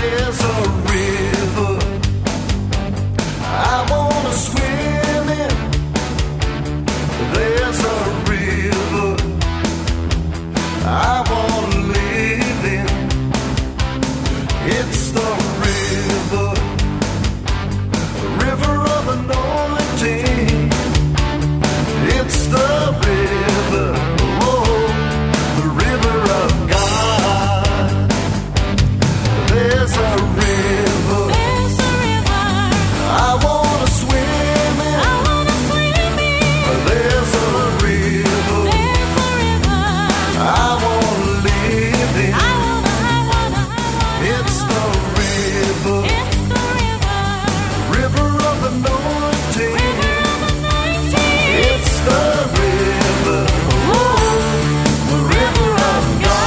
There's a river I wanna swim in. There's a river I wanna live in. It's the river of anointing. It's the river, oh, the river of God. There's a river I wanna swim in. There's a river I wanna live in. It's the river of anointing. It's the river, oh, the river of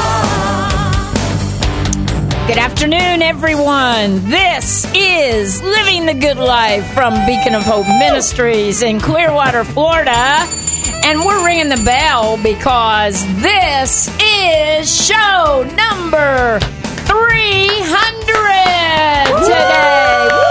God. Good afternoon, everyone. This is Living the Good Life from Beacon of Hope Ministries in Clearwater, Florida. And we're ringing the bell because this is show number 300 today. Woo!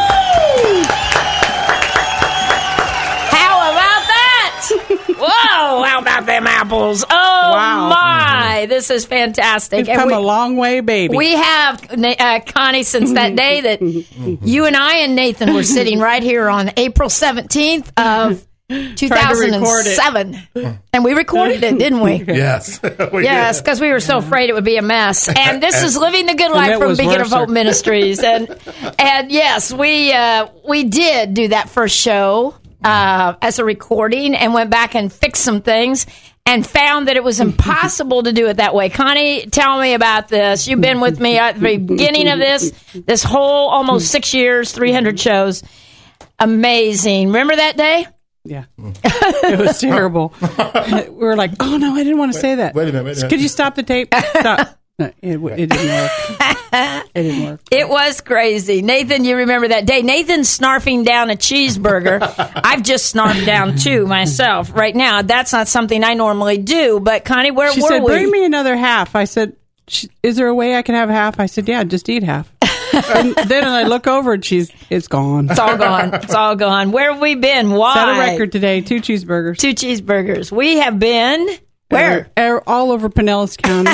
How about that? Whoa, how about them apples? Oh, Wow. my. This is fantastic. We've come a long way, baby. We have, Connie, since that day that you and I and Nathan were sitting right here on April 17th of 2007. And we recorded it, didn't we? Yes. Yes, because we were so afraid it would be a mess. And this is Living the Good Life from Beacon of Hope Ministries. And yes, we did do that first show as a recording and went back and fixed some things and found that it was impossible to do it that way. Connie, tell me about this. You've been with me at the beginning of this whole almost 6 years, 300 shows. Amazing. Remember that day? Yeah. It was terrible. We were like, oh, no, I didn't want to say that. Wait a minute. Could you stop the tape? Stop. No, it didn't work. It didn't work. It was crazy. Nathan, you remember that day. Nathan's snarfing down a cheeseburger. I've just snarfed down two myself right now. That's not something I normally do. But, Connie, where She were said, we? bring me another half. I said, is there a way I can have half? I said, yeah, just eat half. And then I look over and it's gone. It's all gone. It's all gone. Where have we been? Why? Set a record today, 2 cheeseburgers. 2 cheeseburgers. We have been, where? All over Pinellas County.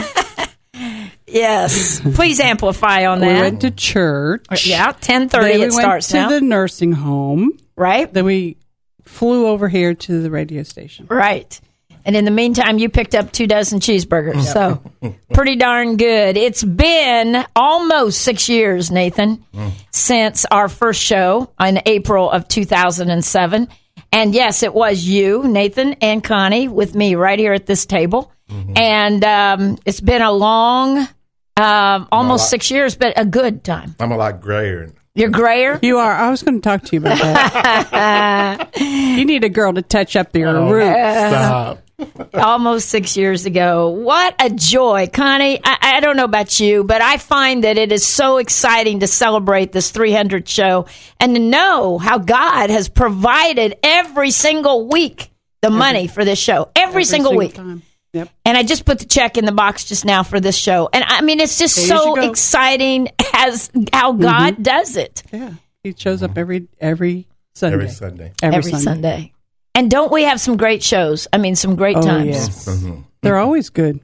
Yes. Please amplify on that. We went to church. Yeah, 10:30 it starts now. We went to the nursing home. Right. Then we flew over here to the radio station. Right. And in the meantime, you picked up 2 dozen cheeseburgers. So pretty darn good. It's been almost 6 years, Nathan, since our first show in April of 2007. And yes, it was you, Nathan, and Connie with me right here at this table. And it's been a long, almost 6 years, but a good time. I'm a lot grayer. You're grayer? You are. I was going to talk to you about that. You need a girl to touch up your roots. Stop. Almost 6 years ago. What a joy. Connie, I don't know about you, but I find that it is so exciting to celebrate this 300 show and to know how God has provided every single week the money for this show. Every single week. Time. Yep. And I just put the check in the box just now for this show. And I mean, it's just so exciting as how God does it. Yeah. He shows up every Sunday. Every Sunday. Every Sunday. And don't we have some great shows? I mean, some great times. Yes. They're always good.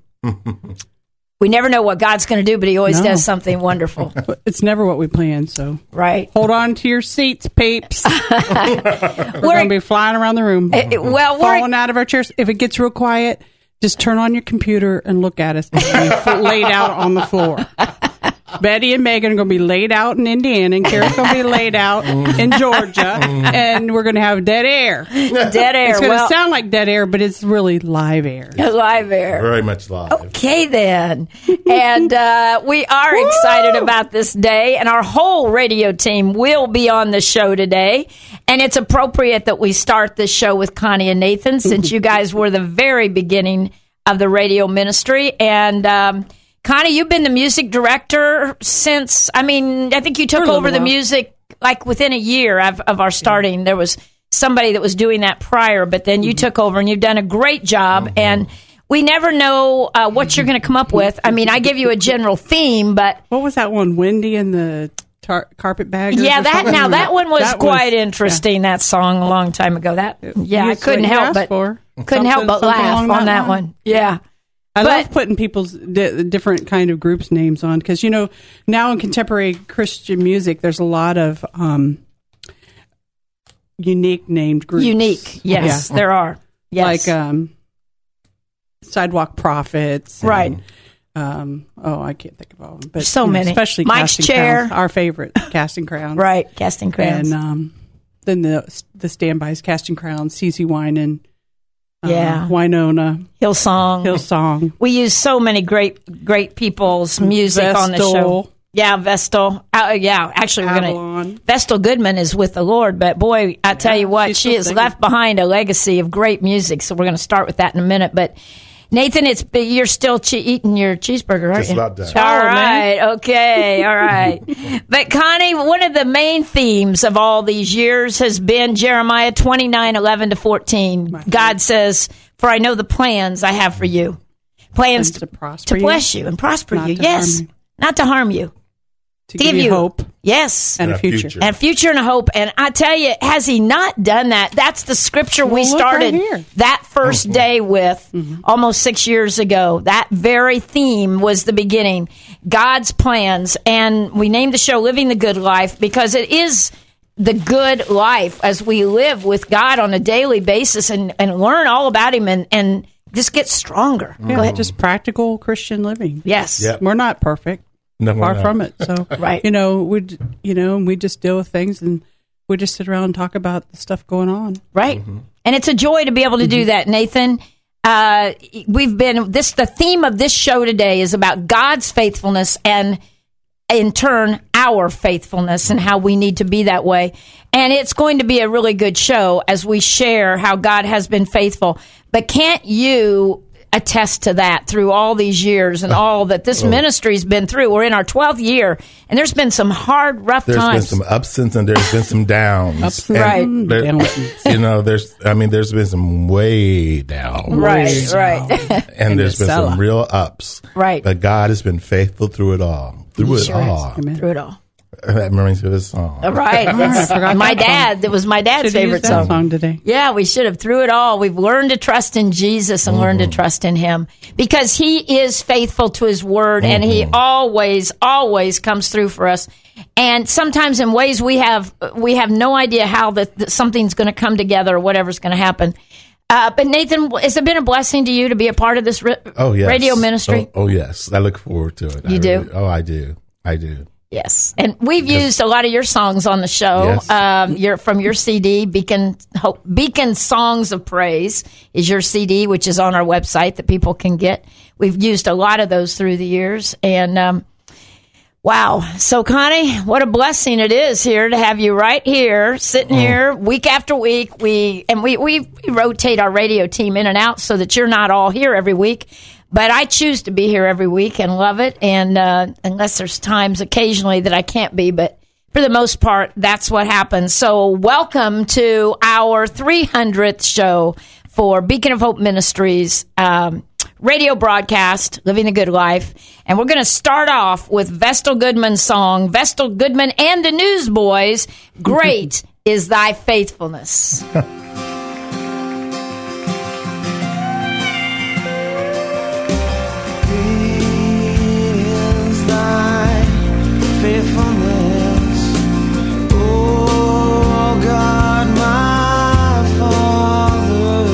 We never know what God's going to do, but he always does something wonderful. It's never what we plan, so. Right. Hold on to your seats, peeps. We're going to be flying around the room. Falling out of our chairs. If it gets real quiet, just turn on your computer and look at us. We're laid out on the floor. Betty and Megan are going to be laid out in Indiana, and Carrie's going to be laid out in Georgia, and we're going to have dead air. Dead air. It's going to sound like dead air, but it's really live air. Live air. Very much live. Okay, then. And we are excited about this day, and our whole radio team will be on the show today. And it's appropriate that we start this show with Connie and Nathan, since you guys were the very beginning of the radio ministry. And Connie, you've been the music director since, I think you took over the music like within a year of our starting. There was somebody that was doing that prior, but then you took over and you've done a great job. And we never know what you're going to come up with. I mean, I give you a general theme, but what was that one? Wendy and the Carpetbaggers? Yeah, that one was quite interesting. Yeah. That song a long time ago. I couldn't help but laugh on that one. Yeah. I love putting people's different kind of groups' names on because, now in contemporary Christian music, there's a lot of unique named groups. Unique, yes, there are. Yes. Like Sidewalk Prophets. Right. I can't think of all of them. But so many. Especially Mike's Casting Chair. Crowns, our favorite, Casting Crowns. Right, Casting Crowns. And then the standbys, Casting Crowns, CeCe Winan. Winona, Hillsong. We use so many great people's music Vestal. On the show. Yeah, Vestal. Actually, Vestal Goodman is with the Lord, but boy, I tell you what, she has left behind a legacy of great music. So we're going to start with that in a minute. But Nathan, you're still eating your cheeseburger, aren't Just you? about done. All right. Okay. All right. But Connie, one of the main themes of all these years has been Jeremiah 29:11-14. God says, "For I know the plans I have for you, plans to bless you and prosper you. Yes, not to harm you, to give you hope. Yes, and a future, and a hope." And I tell you, has He not done that? That's the scripture we started that first day with almost 6 years ago. That very theme was the beginning, God's plans, and we named the show "Living the Good Life" because it is the good life as we live with God on a daily basis and learn all about Him and just get stronger. Go ahead. Just practical Christian living. Yes, We're not perfect. No, far from it. So, right. we just deal with things and we just sit around and talk about the stuff going on. Right. Mm-hmm. And it's a joy to be able to do that, Nathan. The theme of this show today is about God's faithfulness and in turn our faithfulness and how we need to be that way. And it's going to be a really good show as we share how God has been faithful. But can't you attest to that through all these years and all that this ministry's been through? We're in our 12th year, and there's been some hard, rough times. There's been some ups and there's been some downs. Right. There's been some way down. Right. And there's been some real ups. Right. But God has been faithful through it all. Through it all. That reminds me of this song. Right. It was my dad's favorite song today. Yeah, we should have. Through it all, we've learned to trust in Jesus and learned to trust in Him because He is faithful to His word and He always comes through for us. And sometimes in ways we have no idea how that something's going to come together or whatever's going to happen. But Nathan, has it been a blessing to you to be a part of this radio ministry? Oh, yes. I look forward to it. You do? I do. Yes, and we've used a lot of your songs on the show. Yes. From your CD, Beacon Songs of Praise is your CD, which is on our website that people can get. We've used a lot of those through the years, and wow. So, Connie, what a blessing it is here to have you right here, sitting here week after week. We rotate our radio team in and out so that you're not all here every week. But I choose to be here every week and love it. And unless there's times occasionally that I can't be, but for the most part, that's what happens. So welcome to our 300th show for Beacon of Hope Ministries radio broadcast, Living the Good Life. And we're going to start off with Vestal Goodman's song, Vestal Goodman and the Newsboys, Great is Thy Faithfulness. Faithfulness, oh God, my Father,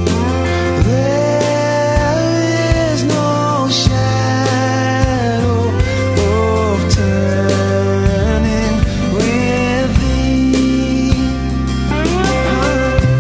there is no shadow of turning with Thee.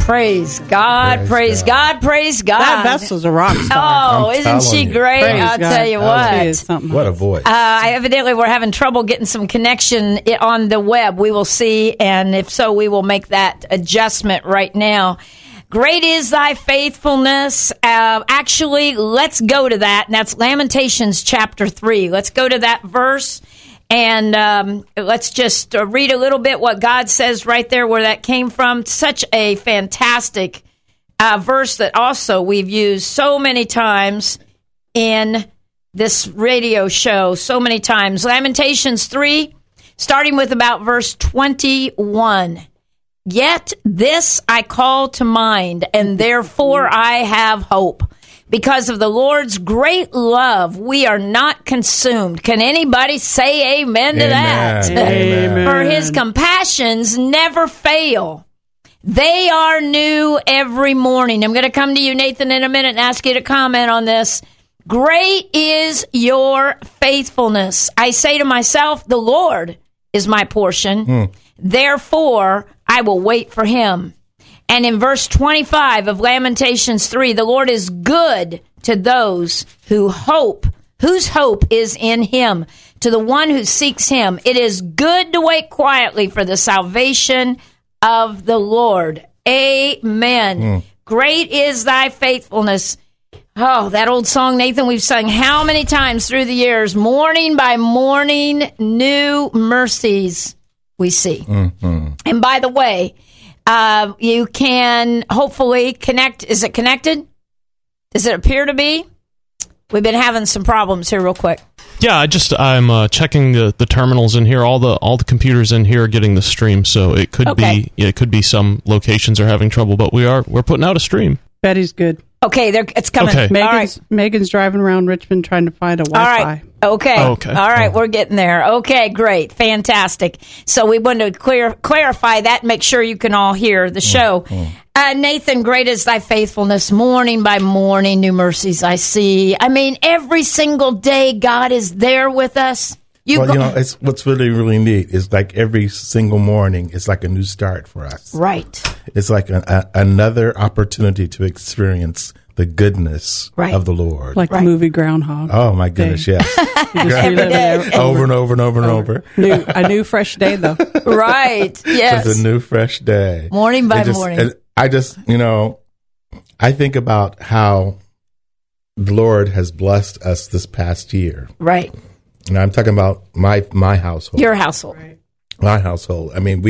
Praise God, praise God, praise God. That vessel's a rock star. Oh, isn't she great? I'll tell you what. What a voice. Evidently, we're having trouble getting some connection on the web. We will see, and if so, we will make that adjustment right now. Great is thy faithfulness. Actually, let's go to that, and that's Lamentations chapter 3. Let's go to that verse. And let's just read a little bit what God says right there where that came from. Such a fantastic verse that also we've used so many times in this radio show, so many times. Lamentations 3, starting with about verse 21. Yet this I call to mind, and therefore I have hope. Because of the Lord's great love, we are not consumed. Can anybody say amen to that? Amen. For his compassions never fail. They are new every morning. I'm going to come to you, Nathan, in a minute and ask you to comment on this. Great is your faithfulness. I say to myself, the Lord is my portion. Therefore, I will wait for him. And in verse 25 of Lamentations 3, the Lord is good to those whose hope is in him, to the one who seeks him. It is good to wait quietly for the salvation of the Lord. Amen. Great is thy faithfulness. Oh, that old song, Nathan, we've sung how many times through the years? Morning by morning, new mercies we see. And by the way, you can hopefully connect. Is it connected? Does it appear to be? We've been having some problems here real quick. Yeah, I'm checking the terminals in here. All the computers in here are getting the stream, so it could be some locations are having trouble, but we're putting out a stream. Betty's good. Okay, it's coming. Okay. Megan's driving around Richmond trying to find a Wi-Fi. All right. Okay. All right, we're getting there. Okay, great. Fantastic. So we wanted to clarify that and make sure you can all hear the show. Nathan, great is thy faithfulness. Morning by morning, new mercies I see. I mean, every single day, God is there with us. It's what's really, really neat is like every single morning, it's like a new start for us. Right. It's like another opportunity to experience the goodness of the Lord. Like the movie Groundhog. Oh, my goodness, yes. Every day. Over and over and over and over. A new fresh day, though. Right, yes. It's a new fresh day. Morning by morning. I just, I think about how the Lord has blessed us this past year. Right. And I'm talking about my household. Your household. Right. My household. I mean,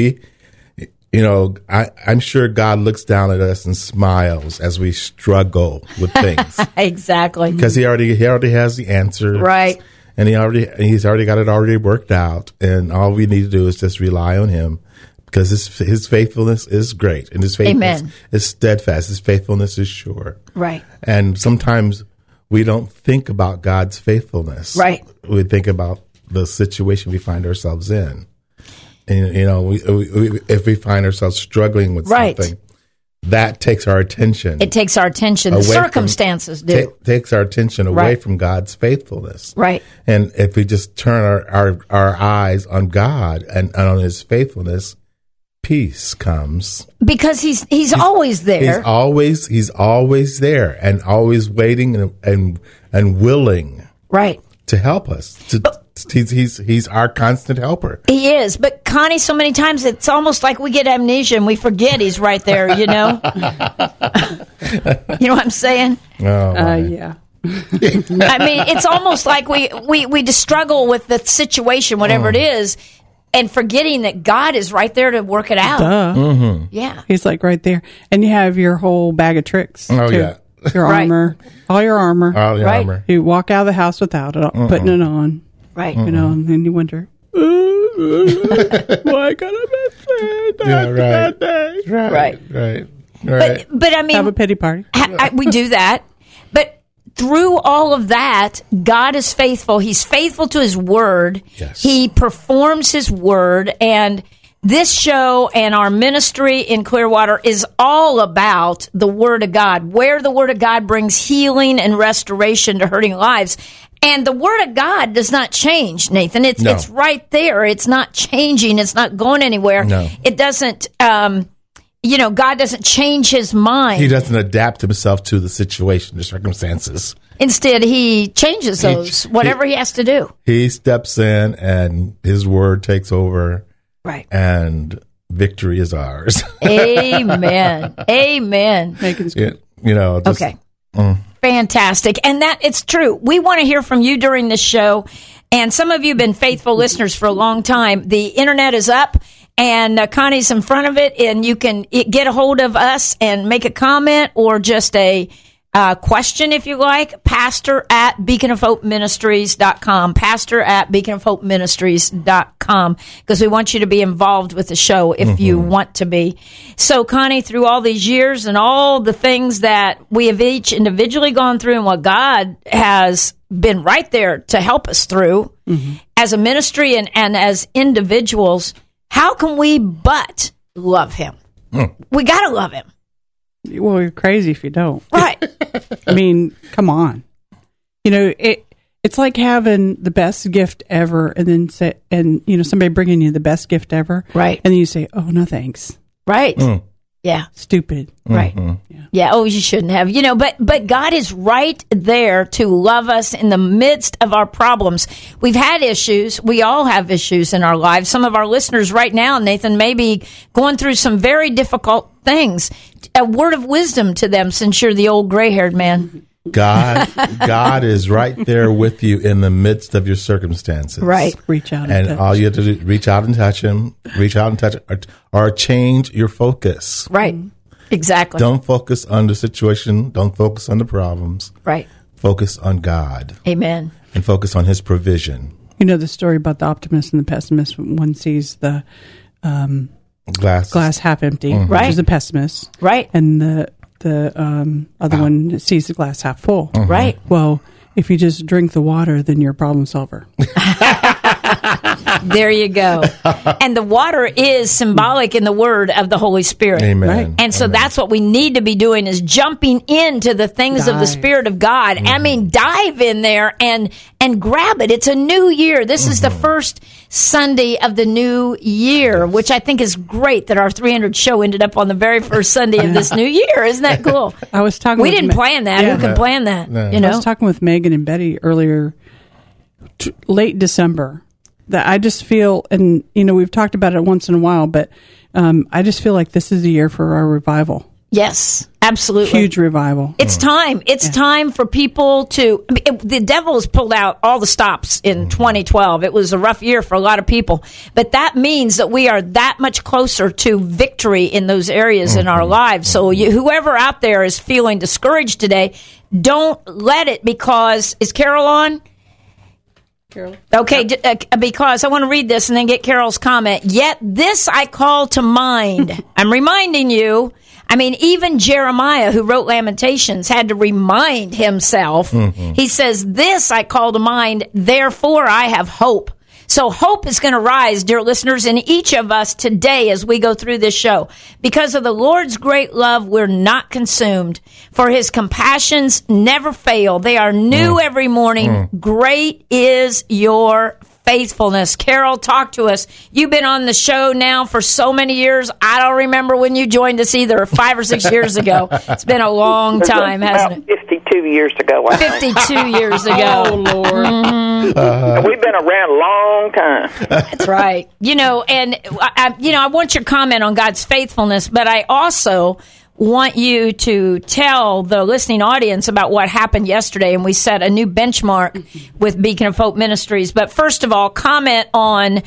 I'm sure God looks down at us and smiles as we struggle with things. Exactly. Because he already has the answer. Right. And he's already got it already worked out. And all we need to do is just rely on him. Because his faithfulness is great. And his faithfulness is steadfast. His faithfulness is sure. Right. And sometimes we don't think about God's faithfulness. Right. We think about the situation we find ourselves in. And, if we find ourselves struggling with something, that takes our attention. It takes our attention. The circumstances takes our attention away from God's faithfulness. Right. And if we just turn our eyes on God and on his faithfulness, peace comes. Because he's always there. He's always there and always waiting and willing to help us. He's our constant helper. He is. But Connie, so many times it's almost like we get amnesia and we forget he's right there, You know what I'm saying? Yeah. I mean, it's almost like we just struggle with the situation, whatever it is, and forgetting that God is right there to work it out. Duh. Yeah. He's like right there. And you have your whole bag of tricks. Oh, too. yeah. Your armor. All your armor. All your armor. You walk out of the house without it, putting it on. Right. And then you wonder, why can't I miss it? That day. Right. But I mean, have a pity party. We do that. But through all of that, God is faithful. He's faithful to his word. Yes. He performs his word. And this show and our ministry in Clearwater is all about the word of God, where the word of God brings healing and restoration to hurting lives. And the word of God does not change, Nathan. It's right there. It's not changing. It's not going anywhere. No. It doesn't, God doesn't change his mind. He doesn't adapt himself to the situation, the circumstances. Instead, he changes those, whatever he has to do. He steps in and his word takes over. Right. And victory is ours. Amen. Amen. Okay. Fantastic. And that it's true. We want to hear from you during this show. And some of you have been faithful listeners for a long time. The internet is up and Connie's in front of it, and you can get a hold of us and make a comment or just a question, if you like. pastor@beaconofhopeministries.com. pastor@beaconofhopeministries.com, because we want you to be involved with the show if you want to be. So, Connie, through all these years and all the things that we have each individually gone through and what God has been right there to help us through as a ministry and as individuals, how can we but love him? We got to love him. Well, you're crazy if you don't. Right. I mean, come on. It's like having the best gift ever and then somebody bringing you the best gift ever. Right. And then you say, oh, no, thanks. Right. Yeah. Stupid. Right. Yeah. Oh, you shouldn't have. But God is right there to love us in the midst of our problems. We've had issues. We all have issues in our lives. Some of our listeners right now, Nathan, may be going through some very difficult things. A word of wisdom to them, since you're the old gray-haired man. God is right there with you in the midst of your circumstances. Right. Reach out and touch. All you have to do, reach out and touch him, or change your focus. Right. Exactly. Don't focus on the situation. Don't focus on the problems. Right. Focus on God. Amen. And focus on his provision. You know the story about the optimist and the pessimist. One sees the glass half empty, which is the pessimist. Right. And the other one sees the glass half full. Right. Well, if you just drink the water, then you're a problem solver. There you go. And the water is symbolic in the word of the Holy Spirit. Amen. Right. And so that's what we need to be doing, is jumping into the things of the Spirit of God. I mean, dive in there and grab it. It's a new year. This is the first Sunday of the new year, which I think is great that our 300 show ended up on the very first Sunday of this new year. Isn't that cool? I was talking. We didn't plan that. Who can plan that? No. You know? I was talking with Megan and Betty earlier, late December, that I just feel, and we've talked about it once in a while, but I just feel like this is the year for our revival. Yes, absolutely. Huge revival. It's time. It's time for people to... the devil has pulled out all the stops in 2012. It was a rough year for a lot of people. But that means that we are that much closer to victory in those areas in our lives. So whoever out there is feeling discouraged today, don't let it, because... Is Carol on? Carol? Okay, because I want to read this and then get Carol's comment. Yet this I call to mind. I'm reminding you... I mean, even Jeremiah, who wrote Lamentations, had to remind himself. He says, this I call to mind, therefore I have hope. So hope is going to rise, dear listeners, in each of us today as we go through this show. Because of the Lord's great love, we're not consumed. For his compassions never fail. They are new every morning. Great is your faithfulness. Carol, talk to us. You've been on the show now for so many years. I don't remember when you joined us either, 5 or 6 years ago. It's been a long time, hasn't it? 52 years ago. 52 years ago. Oh, Lord. We've been around a long time. That's right. And I want your comment on God's faithfulness, but I also want you to tell the listening audience about what happened yesterday, and we set a new benchmark with Beacon of Hope Ministries. But first of all, comment on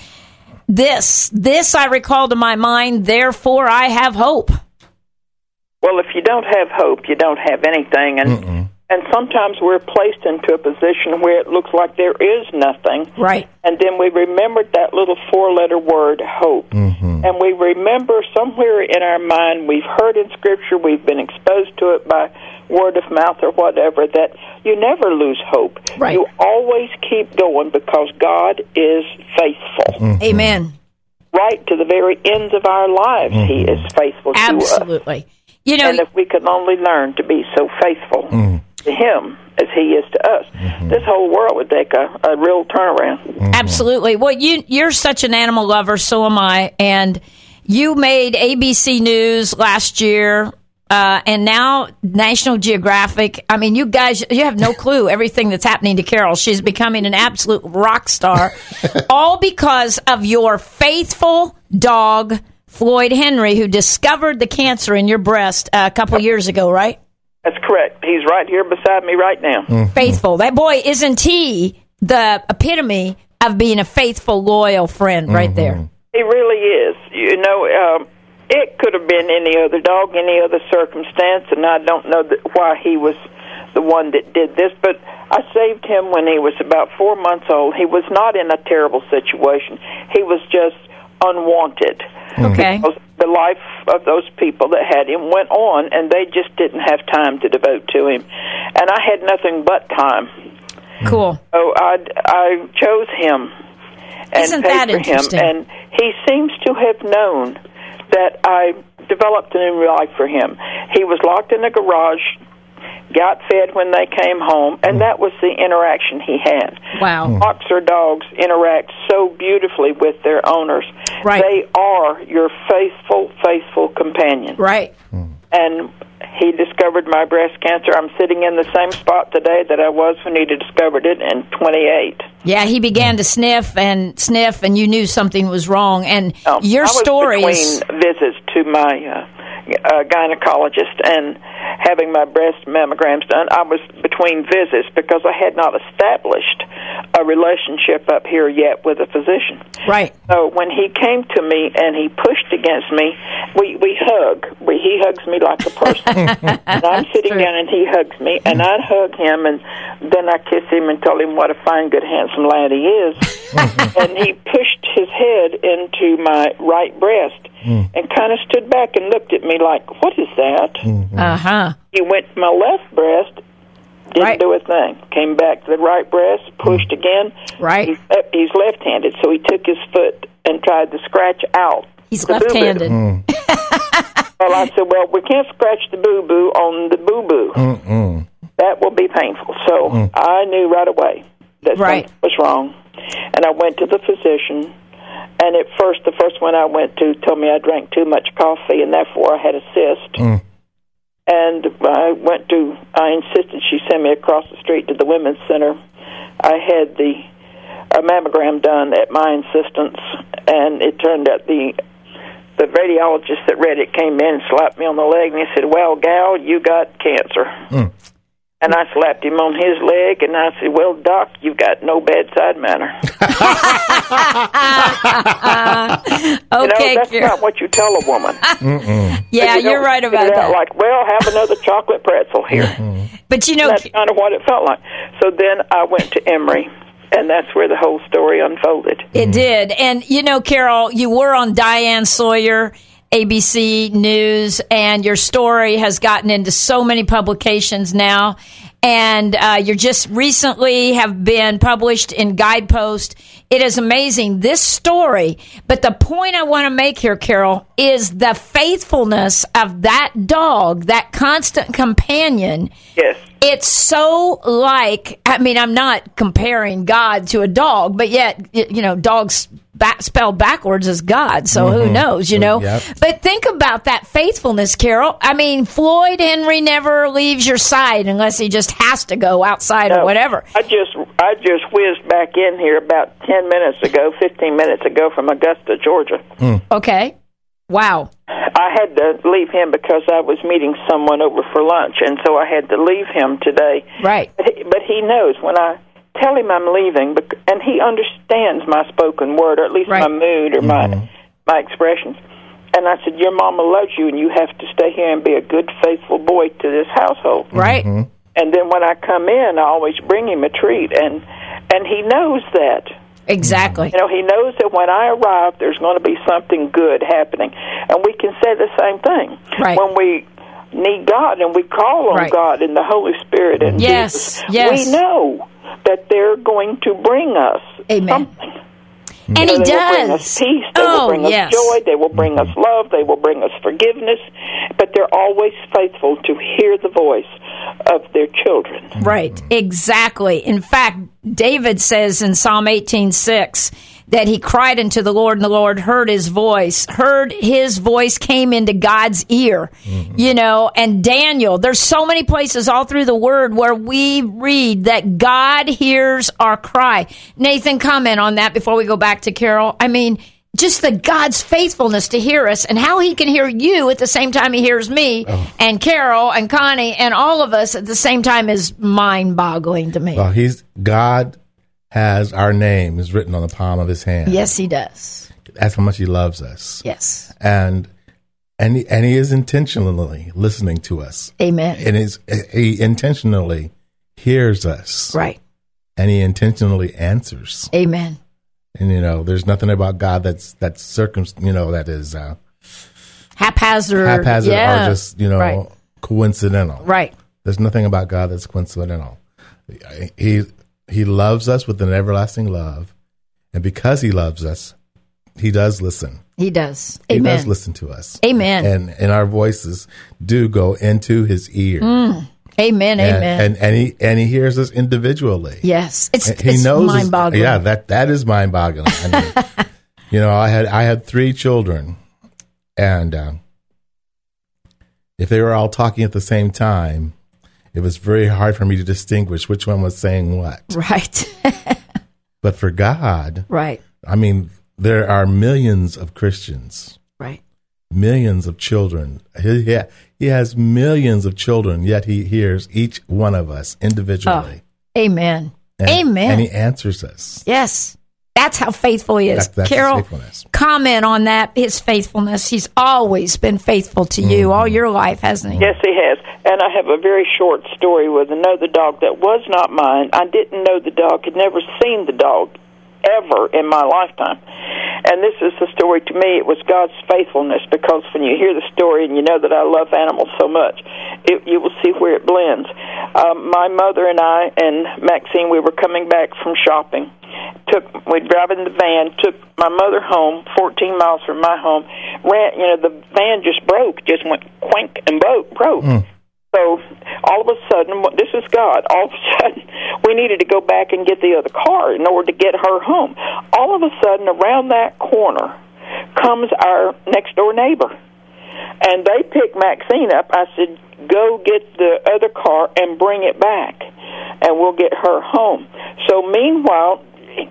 this. This I recall to my mind, therefore I have hope. Well, if you don't have hope, you don't have anything. And sometimes we're placed into a position where it looks like there is nothing. Right. And then we remembered that little 4-letter word, hope. And we remember somewhere in our mind, we've heard in Scripture, we've been exposed to it by word of mouth or whatever, that you never lose hope. Right. You always keep going because God is faithful. Amen. Right to the very ends of our lives, he is faithful to us. Absolutely. And if we could only learn to be so faithful to him as he is to us, this whole world would take a real turnaround. Absolutely. Well, you're such an animal lover, so am I. And, You made ABC News last year, and now National Geographic. I mean, you guys, you have no clue everything that's happening to Carol. She's becoming an absolute rock star, all because of your faithful dog, Floyd Henry, who discovered the cancer in your breast a couple years ago, right? That's correct. He's right here beside me right now. Mm-hmm. Faithful. That boy, isn't he the epitome of being a faithful, loyal friend right there? He really is. You know, it could have been any other dog, any other circumstance, and I don't know why he was the one that did this, but I saved him when he was about 4 months old. He was not in a terrible situation. He was just unwanted. Okay. The life of those people that had him went on, and they just didn't have time to devote to him. And I had nothing but time. Cool. So I chose him and Isn't paid that for interesting? him. And he seems to have known that I developed a new life for him. He was locked in a garage, got fed when they came home, and that was the interaction he had. Wow. Boxer dogs interact so beautifully with their owners. Right. They are your faithful, faithful companion. Right. And he discovered my breast cancer. I'm sitting in the same spot today that I was when he discovered it in 28. Yeah, he began to sniff, and you knew something was wrong. And your story I was between visits to my gynecologist and having my breast mammograms done. I was between visits because I had not established a relationship up here yet with a physician. Right. So when he came to me and he pushed against me, we hug. He hugs me like a person. And I'm sitting down and he hugs me, and I'd hug him, and then I kiss him and tell him what a fine, good, handsome lad he is. And he pushed his head into my right breast and kind of stood back and looked at me like, what is that? Uh-huh. He went to my left breast, didn't do a thing. Came back to the right breast, pushed again. Right. He's left-handed, so he took his foot and tried to scratch out. He's left-handed. Well, I said, well, we can't scratch the boo-boo on the boo-boo. That will be painful. So I knew right away that something was wrong. And I went to the physician, and at first, the first one I went to told me I drank too much coffee, and therefore I had a cyst. And I insisted she send me across the street to the Women's Center. I had a mammogram done at my insistence, and it turned out the radiologist that read it came in and slapped me on the leg, and he said, well, gal, you got cancer. And I slapped him on his leg, and I said, well, Doc, you've got no bedside manner. Okay, that's not what you tell a woman. Yeah, you're right about that. Like, well, have another chocolate pretzel here. But that's kind of what it felt like. So then I went to Emory, and that's where the whole story unfolded. It did. And, Carol, you were on Diane Sawyer, ABC News, and your story has gotten into so many publications now. And you just recently have been published in Guidepost. It is amazing, this story. But the point I want to make here, Carol, is the faithfulness of that dog, that constant companion. Yes. It's so I'm not comparing God to a dog, but yet, dogs spelled backwards as God, so who knows, Yep. But think about that faithfulness, Carol. I mean, Floyd Henry never leaves your side unless he just has to go outside or whatever. I just whizzed back in here about 15 minutes ago from Augusta, Georgia. Okay. Wow. I had to leave him because I was meeting someone over for lunch, and so I had to leave him today. Right. But he knows when I tell him I'm leaving, and he understands my spoken word, or at least my mood or my expressions. And I said, your mama loves you, and you have to stay here and be a good, faithful boy to this household. Right. And then when I come in, I always bring him a treat, and he knows that. Exactly. He knows that when I arrive, there's going to be something good happening. And we can say the same thing. Right. When we need God and we call on God and the Holy Spirit and Jesus, we know that they're going to bring us something. And he does. They will bring us peace. They will bring us joy. They will bring us love. They will bring us forgiveness. But they're always faithful to hear the voice of their children. Right. Exactly. In fact, David says in Psalm 18:6 that he cried unto the Lord, and the Lord heard his voice, came into God's ear, and Daniel. There's so many places all through the Word where we read that God hears our cry. Nathan, comment on that before we go back to Carol. I mean, just the God's faithfulness to hear us, and how he can hear you at the same time he hears me and Carol and Connie and all of us at the same time is mind-boggling to me. Well, God has our name is written on the palm of his hand. Yes, he does. That's how much he loves us. Yes. And he is intentionally listening to us. Amen. And he intentionally hears us. Right. And he intentionally answers. Amen. And there's nothing about God that is haphazard or just right. coincidental. Right. There's nothing about God that's coincidental. He loves us with an everlasting love, and because he loves us, he does listen. He does. Amen. He does listen to us. Amen. And our voices do go into his ear. Amen. Amen. And he hears us individually. Yes, he it's knows mind-boggling. Yeah, that is mind-boggling. I mean, I had 3 children, and if they were all talking at the same time, it was very hard for me to distinguish which one was saying what. Right. But for God, right. I mean, there are millions of Christians. Right. Millions of children. He has millions of children, yet he hears each one of us individually. Oh, amen. Amen. And he answers us. Yes. That's how faithful he is. That's Carol, comment on that, his faithfulness. He's always been faithful to you all your life, hasn't he? Yes, he has. And I have a very short story with another dog that was not mine. I didn't know the dog, had never seen the dog ever in my lifetime. And this is the story to me. It was God's faithfulness, because when you hear the story and you know that I love animals so much, you will see where it blends. My mother and I and Maxine, we were coming back from shopping. We'd drive in the van, took my mother home, 14 miles from my home. The van just broke, just went quink and broke. So all of a sudden, this is God, all of a sudden we needed to go back and get the other car in order to get her home. All of a sudden, around that corner comes our next-door neighbor. And they picked Maxine up. I said, go get the other car and bring it back, and we'll get her home. So meanwhile,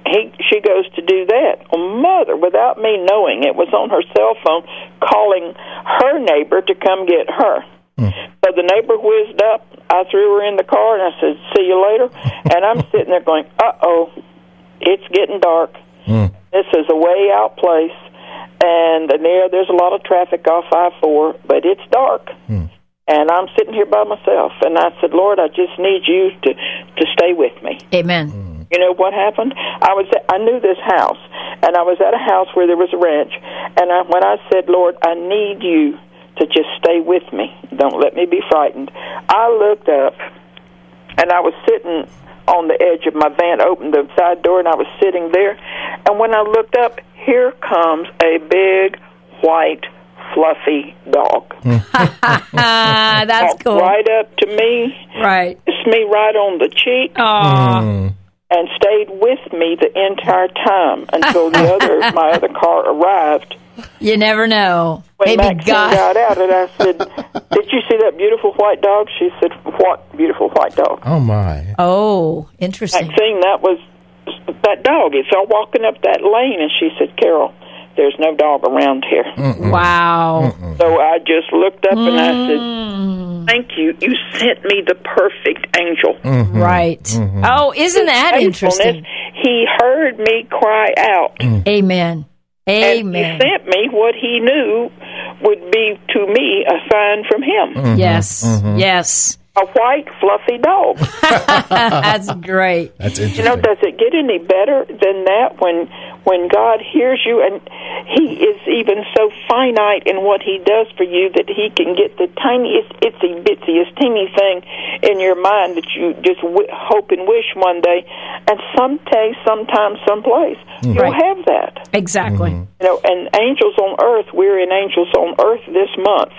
she goes to do that. Well, Mother, without me knowing, it was on her cell phone, calling her neighbor to come get her. So the neighbor whizzed up. I threw her in the car, and I said, see you later. And I'm sitting there going, uh-oh, it's getting dark. This is a way out place, and there's a lot of traffic off I-4, but it's dark. And I'm sitting here by myself, and I said, Lord, I just need you to stay with me. Amen. You know what happened? I knew this house, and I was at a house where there was a ranch, and when I said, Lord, I need you to just stay with me. Don't let me be frightened. I looked up, and I was sitting on the edge of my van, opened the side door, and I was sitting there. And when I looked up, here comes a big, white, fluffy dog. That's cool. Right up to me. Right. Kissed me right on the cheek. Aww. And stayed with me the entire time until my other car arrived. You never know. When Maybe Maxine God got out, and I said, did you see that beautiful white dog? She said, what beautiful white dog? Oh, my. Oh, interesting. Maxine, that was that dog. It's all walking up that lane, and she said, Carol, there's no dog around here. Wow. So I just looked up, and I said, thank you. You sent me the perfect angel. Right. Oh, isn't that interesting? He heard me cry out. Amen. Amen. And he sent me what he knew would be, to me, a sign from him. Yes. Yes. A white, fluffy dog. That's great. That's interesting. Does it get any better than that when God hears you, and he is even so finite in what he does for you that he can get the tiniest, itsy-bitsyest, teeny thing in your mind that you just hope and wish one day, and sometime, someplace, you'll have that. Exactly. And Angels on Earth, we're in Angels on Earth this month.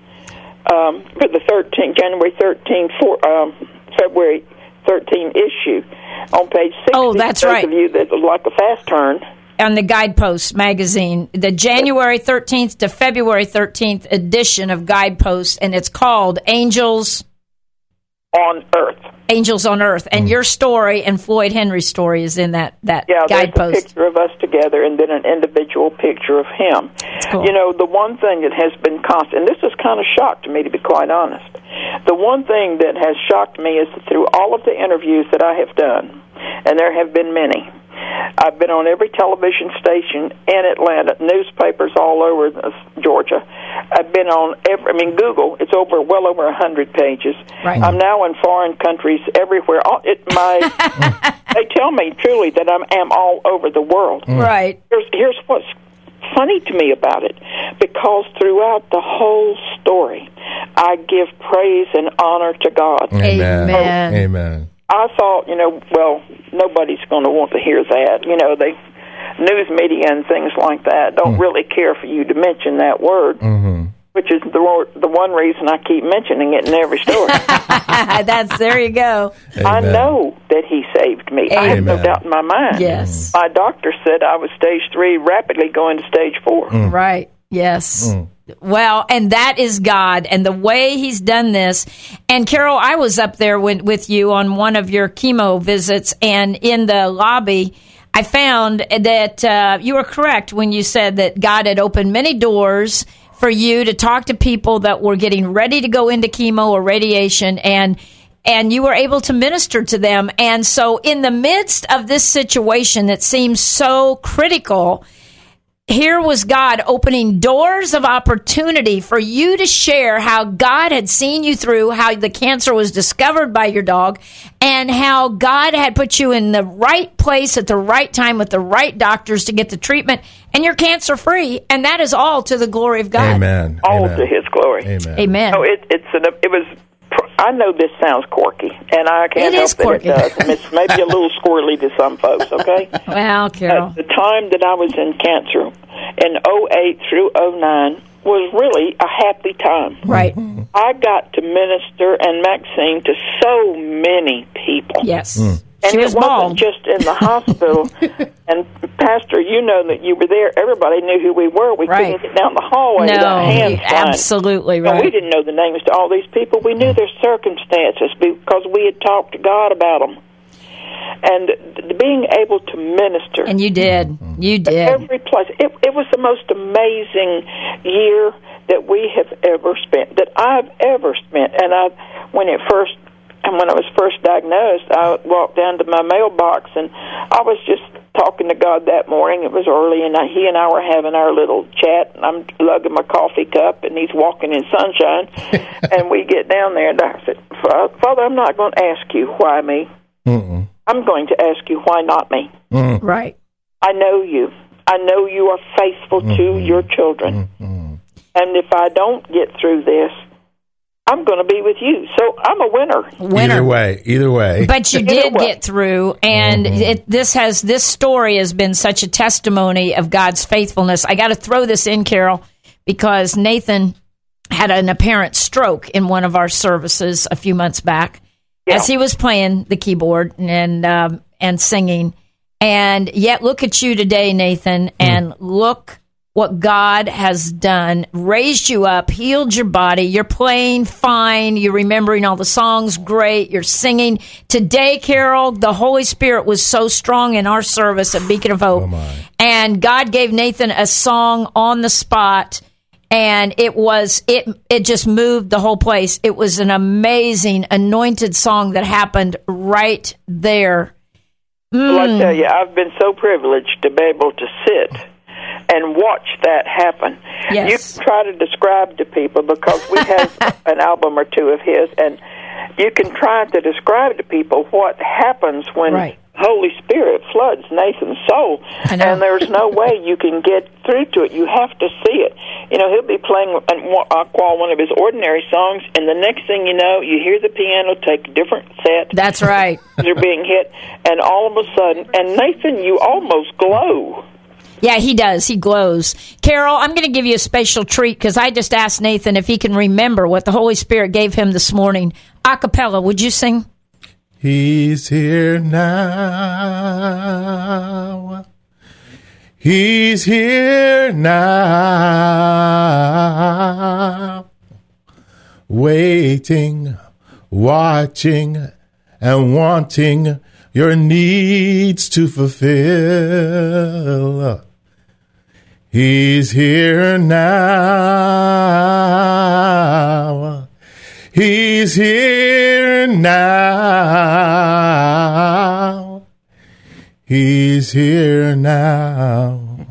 For the January 13, February 13 issue on page 6. Oh, that's those right. Of you that would like a fast turn. on the Guidepost magazine, the January 13th to February 13th edition of Guidepost, and it's called Angels on Earth. Angels on Earth, and your story and Floyd Henry's story is in that Guidepost. There's a picture of us together and then an individual picture of him. Cool. You know, the one thing that has been constant, and this has kind of shocked me, to be quite honest, the one thing that has shocked me is that through all of the interviews that I have done, and there have been many, I've been on every television station in Atlanta, newspapers all over Georgia. I've been on Google. It's well over 100 pages. Right. I'm now in foreign countries everywhere. They tell me truly that I am all over the world. Right. Here's what's funny to me about it, because throughout the whole story, I give praise and honor to God. Amen. Amen. Amen. I thought, nobody's going to want to hear that. The news media and things like that don't really care for you to mention that word, which is the one reason I keep mentioning it in every story. There you go. Amen. I know that he saved me. Amen. I have no doubt in my mind. Yes. My doctor said I was stage 3, rapidly going to stage 4. Right. Yes. Well, and that is God and the way he's done this. And Carol, I was up there with you on one of your chemo visits, and in the lobby, I found that you were correct when you said that God had opened many doors for you to talk to people that were getting ready to go into chemo or radiation, and you were able to minister to them. And so in the midst of this situation that seems so critical, here was God opening doors of opportunity for you to share how God had seen you through, how the cancer was discovered by your dog, and how God had put you in the right place at the right time with the right doctors to get the treatment, and you're cancer free. And that is all to the glory of God. Amen. All Amen. to his glory. Amen. Amen. No, it was. I know this sounds quirky, and I can't help that it does. And it's maybe a little squirrely to some folks, okay? Well, Carol. The time that I was in cancer, in 2008 through 2009, was really a happy time. Right. I got to minister and Maxine to so many people. Yes. And She was it wasn't bald. just in the hospital. And, Pastor, you know that you were there. Everybody knew who we were. We Right. couldn't get down the hallway without hands signed. Absolutely No, right. we didn't know the names to all these people. We knew their circumstances because we had talked to God about them. And being able to minister. And you did. You did. Every place. It was the most amazing year that we have ever spent, that I've ever spent. And when I was first diagnosed, I walked down to my mailbox, and I was just talking to God that morning. It was early, and he and I were having our little chat, and I'm lugging my coffee cup, and he's walking in sunshine. And we get down there, and I said, Father, I'm not going to ask you why me. I'm going to ask you why not me. Right. I know you. I know you are faithful to your children. And if I don't get through this, I'm going to be with you. So I'm a winner. Either way. But you did get through, and this story has been such a testimony of God's faithfulness. I got to throw this in, Carol, because Nathan had an apparent stroke in one of our services a few months back as he was playing the keyboard and singing. And yet, look at you today, Nathan, and look what God has done, raised you up, healed your body. You're playing fine. You're remembering all the songs. Great. You're singing. Today, Carol, the Holy Spirit was so strong in our service at Beacon of Hope. And God gave Nathan a song on the spot. And it just moved the whole place. It was an amazing anointed song that happened right there. Well, I tell you, I've been so privileged to be able to sit and watch that happen. Yes. You can try to describe to people, because we have an album or two of his, and you can try to describe to people what happens when Holy Spirit floods Nathan's soul, and there's no way you can get through to it. You have to see it. He'll be playing I'll call one of his ordinary songs, and the next thing you know, you hear the piano take a different set. That's right. They're being hit, and all of a sudden, and Nathan, you almost glow. Yeah, he does. He glows. Carol, I'm going to give you a special treat, because I just asked Nathan if he can remember what the Holy Spirit gave him this morning. A cappella, would you sing? He's here now. He's here now, waiting, watching, and wanting your needs to fulfill. He's here now. He's here now. He's here now.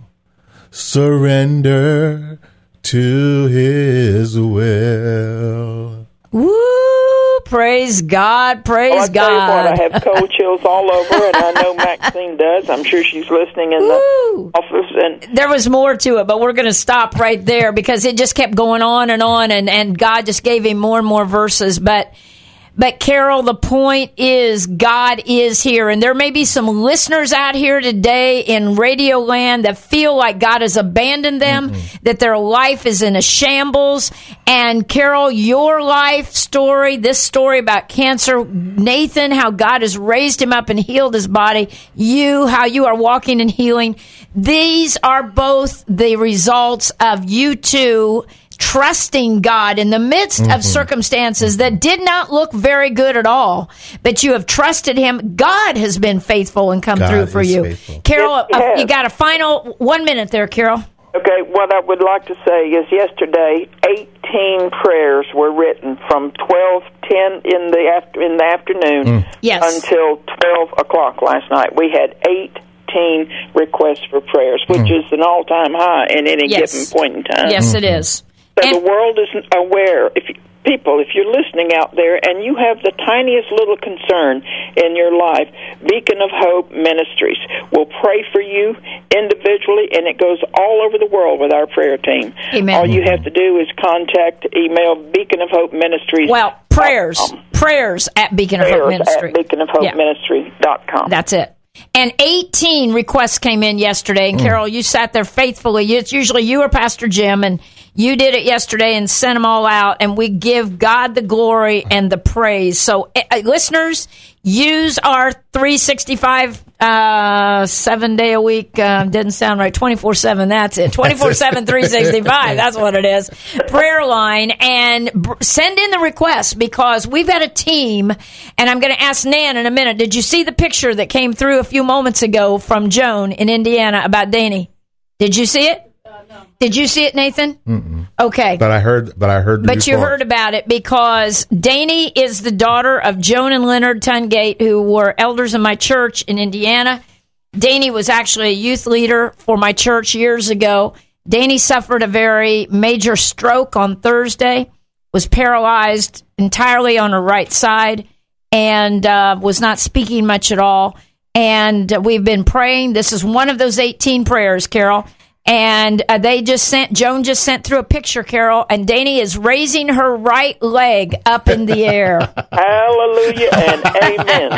Surrender to his will. Woo! Praise God, praise God. Tell you what, I have cold chills all over, and I know Maxine does. I'm sure she's listening in the office. And there was more to it, but we're going to stop right there because it just kept going on, and God just gave him more and more verses. But Carol, the point is God is here. And there may be some listeners out here today in Radio Land that feel like God has abandoned them, that their life is in a shambles. And Carol, your life story, this story about cancer, Nathan, how God has raised him up and healed his body, how you are walking in healing. These are both the results of you two trusting God in the midst of circumstances that did not look very good at all, but you have trusted him. God has been faithful and come through for you. Faithful. Carol, you got a final 1 minute there, Carol. Okay, what I would like to say is yesterday, 18 prayers were written from 12:10 in the afternoon until 12 o'clock last night. We had 18 requests for prayers, which is an all-time high in any given point in time. Yes, it is. So the world isn't aware. If you're listening out there and you have the tiniest little concern in your life, Beacon of Hope Ministries will pray for you individually, and it goes all over the world with our prayer team. Amen. All you have to do is email Beacon of Hope Ministries. Well, prayers at Beacon of Hope Ministry. At beaconofhopeministry.com. That's it. And 18 requests came in yesterday. And Carol, you sat there faithfully. It's usually you or Pastor Jim, and you did it yesterday and sent them all out. And we give God the glory and the praise. So, listeners, use our 365, 7 day a week. Didn't sound right. 24/7. That's it. 24/7, 365. That's what it is. Prayer line, and send in the requests because we've got a team. And I'm going to ask Nan in a minute. Did you see the picture that came through a few moments ago from Joan in Indiana about Danny? Did you see it? No. Did you see it, Nathan? Mm-mm. Okay. But I heard. But you heard about it because Danny is the daughter of Joan and Leonard Tungate, who were elders in my church in Indiana. Danny was actually a youth leader for my church years ago. Danny suffered a very major stroke on Thursday, was paralyzed entirely on her right side, and was not speaking much at all. And we've been praying. This is one of those 18 prayers, Carol. And Joan just sent through a picture, Carol, and Danny is raising her right leg up in the air. Hallelujah and amen.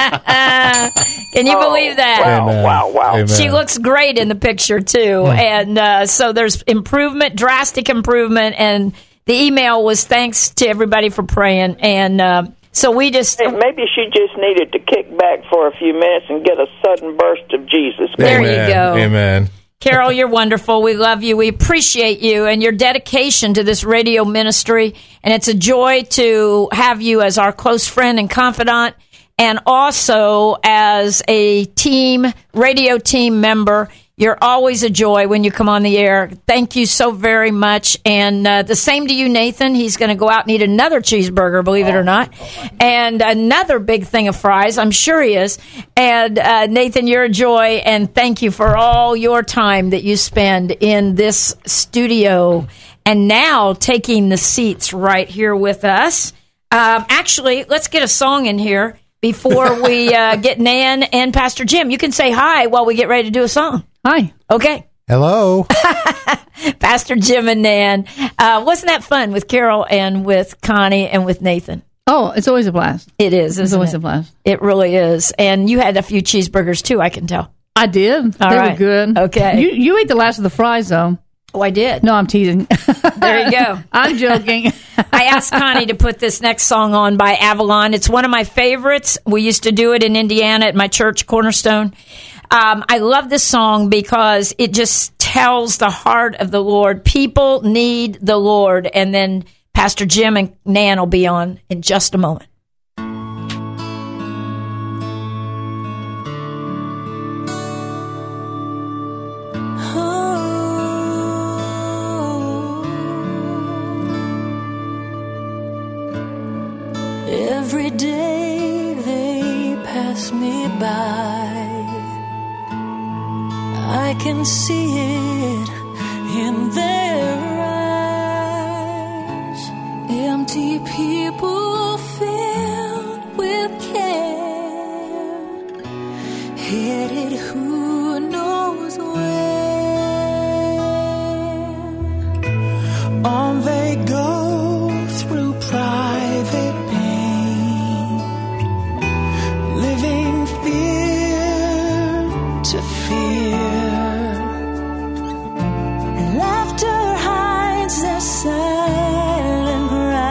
Can you believe that? Wow. Amen. She looks great in the picture, too. And so there's improvement, drastic improvement. And the email was thanks to everybody for praying. And so we just... Maybe she just needed to kick back for a few minutes and get a sudden burst of Jesus. There you go. Amen. Carol, you're wonderful. We love you. We appreciate you and your dedication to this radio ministry. And it's a joy to have you as our close friend and confidant, and also as a radio team member. You're always a joy when you come on the air. Thank you so very much. And the same to you, Nathan. He's going to go out and eat another cheeseburger, believe it or not, and another big thing of fries. I'm sure he is. And Nathan, you're a joy. And thank you for all your time that you spend in this studio and now taking the seats right here with us. Actually, let's get a song in here before we get Nan and Pastor Jim. You can say hi while we get ready to do a song. Hi. Okay. Hello. Pastor Jim and Nan. Wasn't that fun with Carol and with Connie and with Nathan? Oh, it's always a blast. It is. It's always a blast. It really is. And you had a few cheeseburgers too, I can tell. I did. They were good. Okay. You ate the last of the fries, though. Oh, I did. No, I'm teasing. There you go. I'm joking. I asked Connie to put this next song on by Avalon. It's one of my favorites. We used to do it in Indiana at my church, Cornerstone. I love this song because it just tells the heart of the Lord. People need the Lord. And then Pastor Jim and Nan will be on in just a moment. Every day they pass me by, I can see it in their eyes. Empty people filled with care, headed who knows where. On they go through private pain, living fear to fear. Laughter hides their silent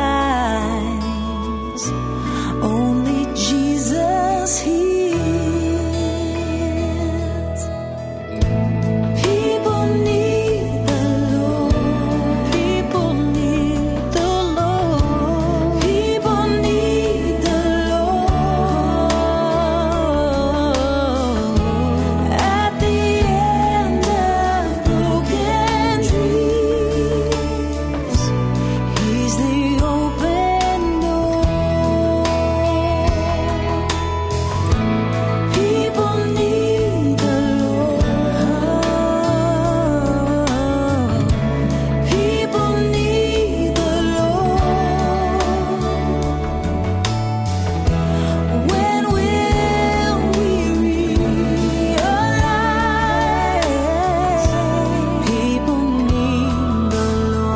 cries. Only Jesus hears. People need the Lord. People need the Lord. People need the Lord. At the end of broken dreams, He's the open door. People need the Lord. People need the Lord. When will we realize people need the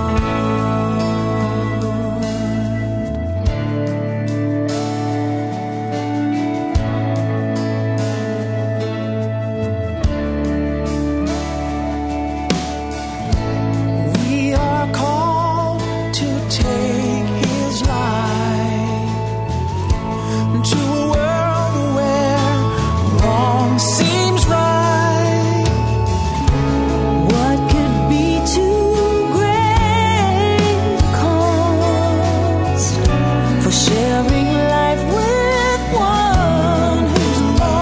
We are called to take His light to a world where wrong seems right. What could be too great cost for sharing life with one who's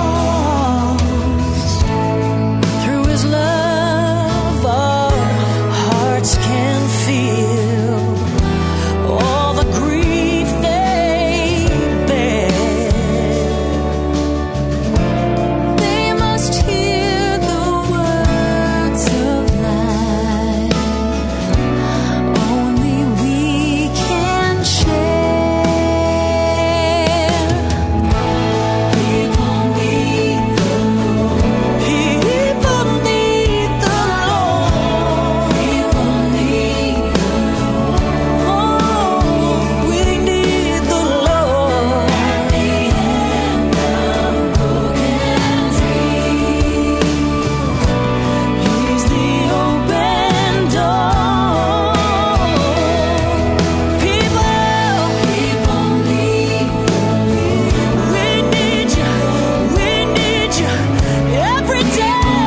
lost? Through His love, our hearts can feel all the grief they bear. They must hear the words of life. Only we can share. People need the Lord. People need the Lord. People need the Lord. Oh, we need the Lord. At the end of broken dreams, He's the open door. People need the Lord. We need you. We need you every day.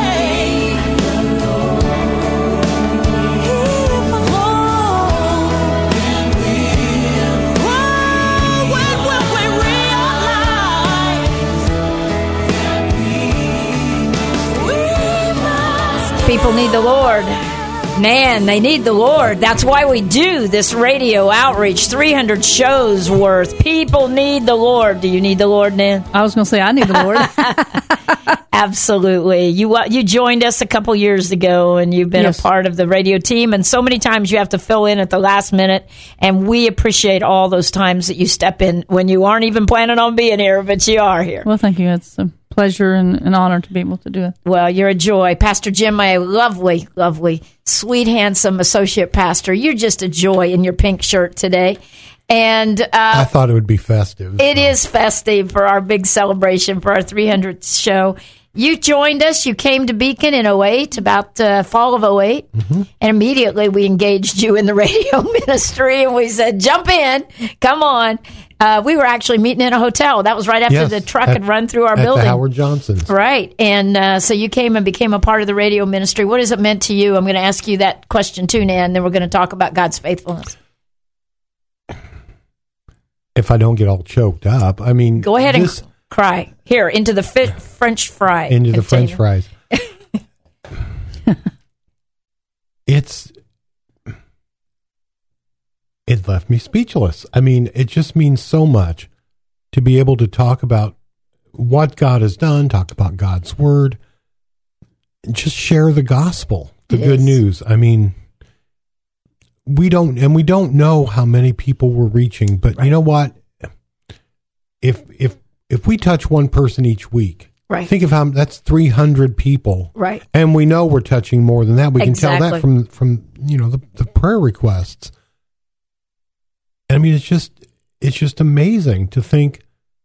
People need the Lord. Man, they need the Lord. That's why we do this radio outreach, 300 shows worth. People need the Lord. Do you need the Lord, Nan? I was going to say, I need the Lord. Absolutely. You joined us a couple years ago, and you've been Yes. a part of the radio team. And so many times you have to fill in at the last minute. And we appreciate all those times that you step in when you aren't even planning on being here, but you are here. Well, thank you. It's a pleasure and an honor to be able to do it. Well, you're a joy. Pastor Jim, my lovely, lovely, sweet, handsome associate pastor. You're just a joy in your pink shirt today. And I thought it would be festive. it is festive for our big celebration for our 300th show. You joined us. You came to Beacon in 2008, about fall of 2008. Mm-hmm. And immediately we engaged you in the radio ministry and we said, jump in, come on. We were actually meeting in a hotel. That was right after the truck had run through our building. At the Howard Johnson's. Right. And so you came and became a part of the radio ministry. What has it meant to you? I'm going to ask you that question too, Nan. Then we're going to talk about God's faithfulness. If I don't get all choked up, I mean... Go ahead and cry. Here, into the French fry Into container. the French fries. It left me speechless. I mean, it just means so much to be able to talk about what God has done, talk about God's word, and just share the gospel, the good news. I mean, we don't know how many people we're reaching, but you know what? If we touch one person each week, think of how that's 300 people, right? And we know we're touching more than that. We can tell that from the prayer requests. I mean, it's just amazing to think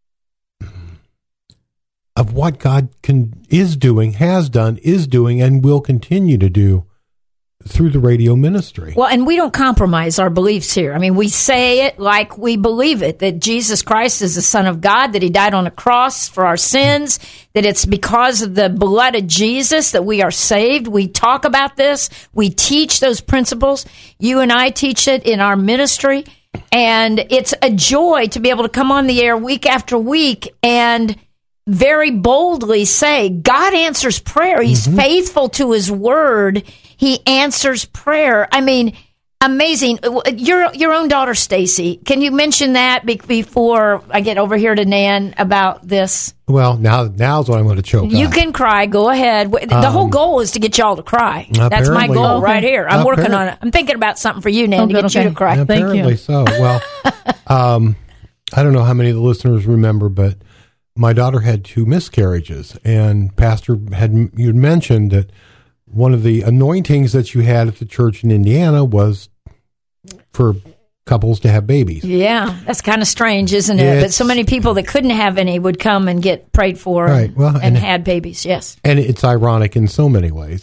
of what God is doing, has done, is doing, and will continue to do through the radio ministry. Well, and we don't compromise our beliefs here. I mean, we say it like we believe it, that Jesus Christ is the Son of God, that he died on a cross for our sins, that it's because of the blood of Jesus that we are saved. We talk about this. We teach those principles. You and I teach it in our ministry. And it's a joy to be able to come on the air week after week and very boldly say, God answers prayer. He's faithful to his word. He answers prayer. I mean, amazing. Your own daughter, Stacy, can you mention that before I get over here to Nan about this? Well, now's when I'm going to choke. You can cry. Go ahead. The whole goal is to get y'all to cry. That's my goal right here. I'm working on it. I'm thinking about something for you, Nan, to get you to cry. Apparently so. Well, I don't know how many of the listeners remember, but my daughter had 2 miscarriages, and Pastor you'd mentioned that one of the anointings that you had at the church in Indiana was for couples to have babies. Yeah, that's kind of strange, isn't it? But so many people that couldn't have any would come and get prayed for and had babies, yes. And it's ironic in so many ways.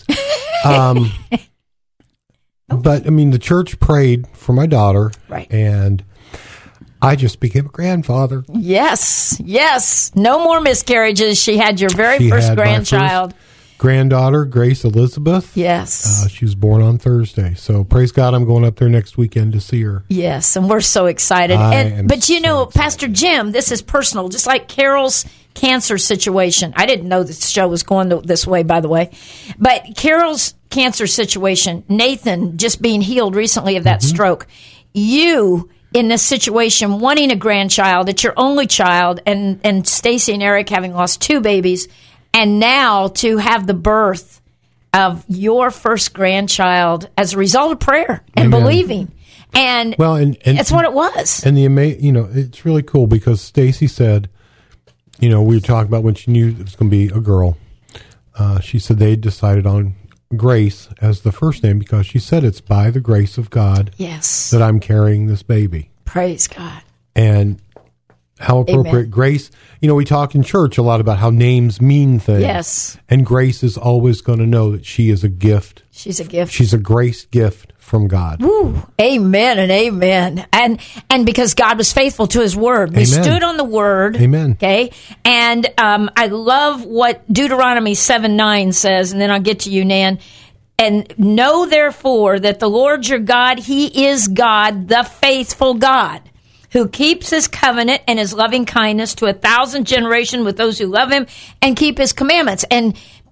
But, I mean, the church prayed for my daughter, and I just became a grandfather. Yes. No more miscarriages. She had your very first grandchild. Granddaughter, Grace Elizabeth. Yes. She was born on Thursday. So praise God, I'm going up there next weekend to see her. Yes, and we're so excited. But you know, Pastor Jim, this is personal, just like Carol's cancer situation. I didn't know this show was going this way, by the way. But Carol's cancer situation, Nathan just being healed recently of that stroke. You, in this situation, wanting a grandchild, it's your only child, and Stacy and Eric having lost 2 babies, and now to have the birth of your first grandchild as a result of prayer and believing. And that's what it was. And it's really cool because Stacy said, we were talking about when she knew it was going to be a girl. She said they decided on Grace as the first name because she said it's by the grace of God that I'm carrying this baby. Praise God. And how appropriate. Amen. Grace, we talk in church a lot about how names mean things. Yes. And Grace is always going to know that she is a gift. She's a gift. She's a grace gift from God. Woo. Amen and amen. And because God was faithful to his word. We stood on the word. Amen. Okay. And I love what Deuteronomy 7:9 says, and then I'll get to you, Nan. And know therefore that the Lord your God, he is God, the faithful God, who keeps his covenant and his loving kindness to 1,000 generations with those who love him and keep his commandments. And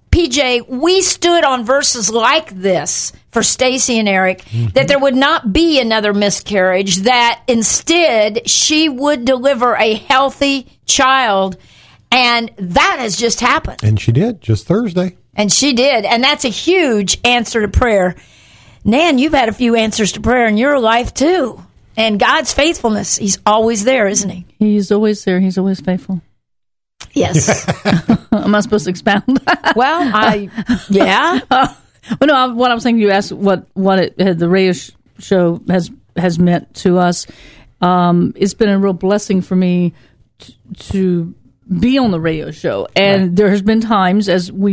PJ, we stood on verses like this for Stacy and Eric, that there would not be another miscarriage, that instead she would deliver a healthy child. And that has just happened. And she did, just Thursday. And she did. And that's a huge answer to prayer. Nan, you've had a few answers to prayer in your life, too. And God's faithfulness, he's always there, isn't he? He's always there. He's always faithful. Yes. Am I supposed to expound? Well, yeah. Well, no, what I'm saying, you asked what the radio show has meant to us. It's been a real blessing for me to be on the radio show. And there has been times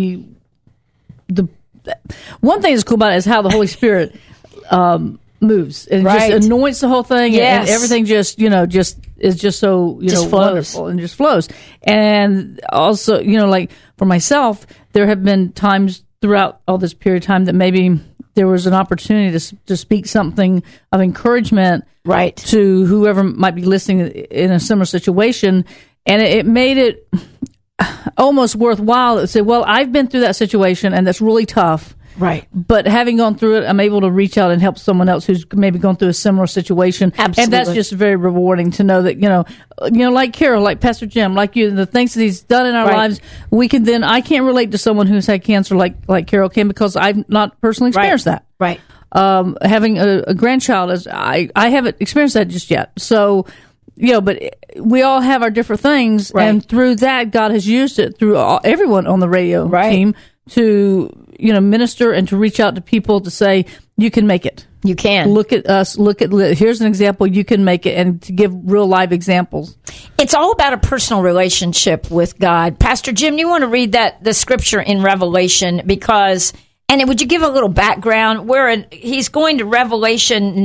one thing that's cool about it is how the Holy Spirit moves and just anoints the whole thing, and everything just is just so Just flows. wonderful and just flows. And also, like for myself, there have been times throughout all this period of time that maybe there was an opportunity to speak something of encouragement right to whoever might be listening in a similar situation, and it made it almost worthwhile to say, well, I've been through that situation and that's really tough. Right. But having gone through it, I'm able to reach out and help someone else who's maybe gone through a similar situation. Absolutely. And that's just very rewarding to know that, like Carol, like Pastor Jim, like you, the things that he's done in our lives, we can then, I can't relate to someone who's had cancer like Carol can because I've not personally experienced that. Right. Having a grandchild, I haven't experienced that just yet. So, but we all have our different things. Right. And through that, God has used it through everyone on the radio team to minister and to reach out to people to say, you can make it. You can. Look at us. Here's an example. You can make it, and to give real live examples. It's all about a personal relationship with God. Pastor Jim, you want to read the scripture in Revelation and would you give a little background? He's going to Revelation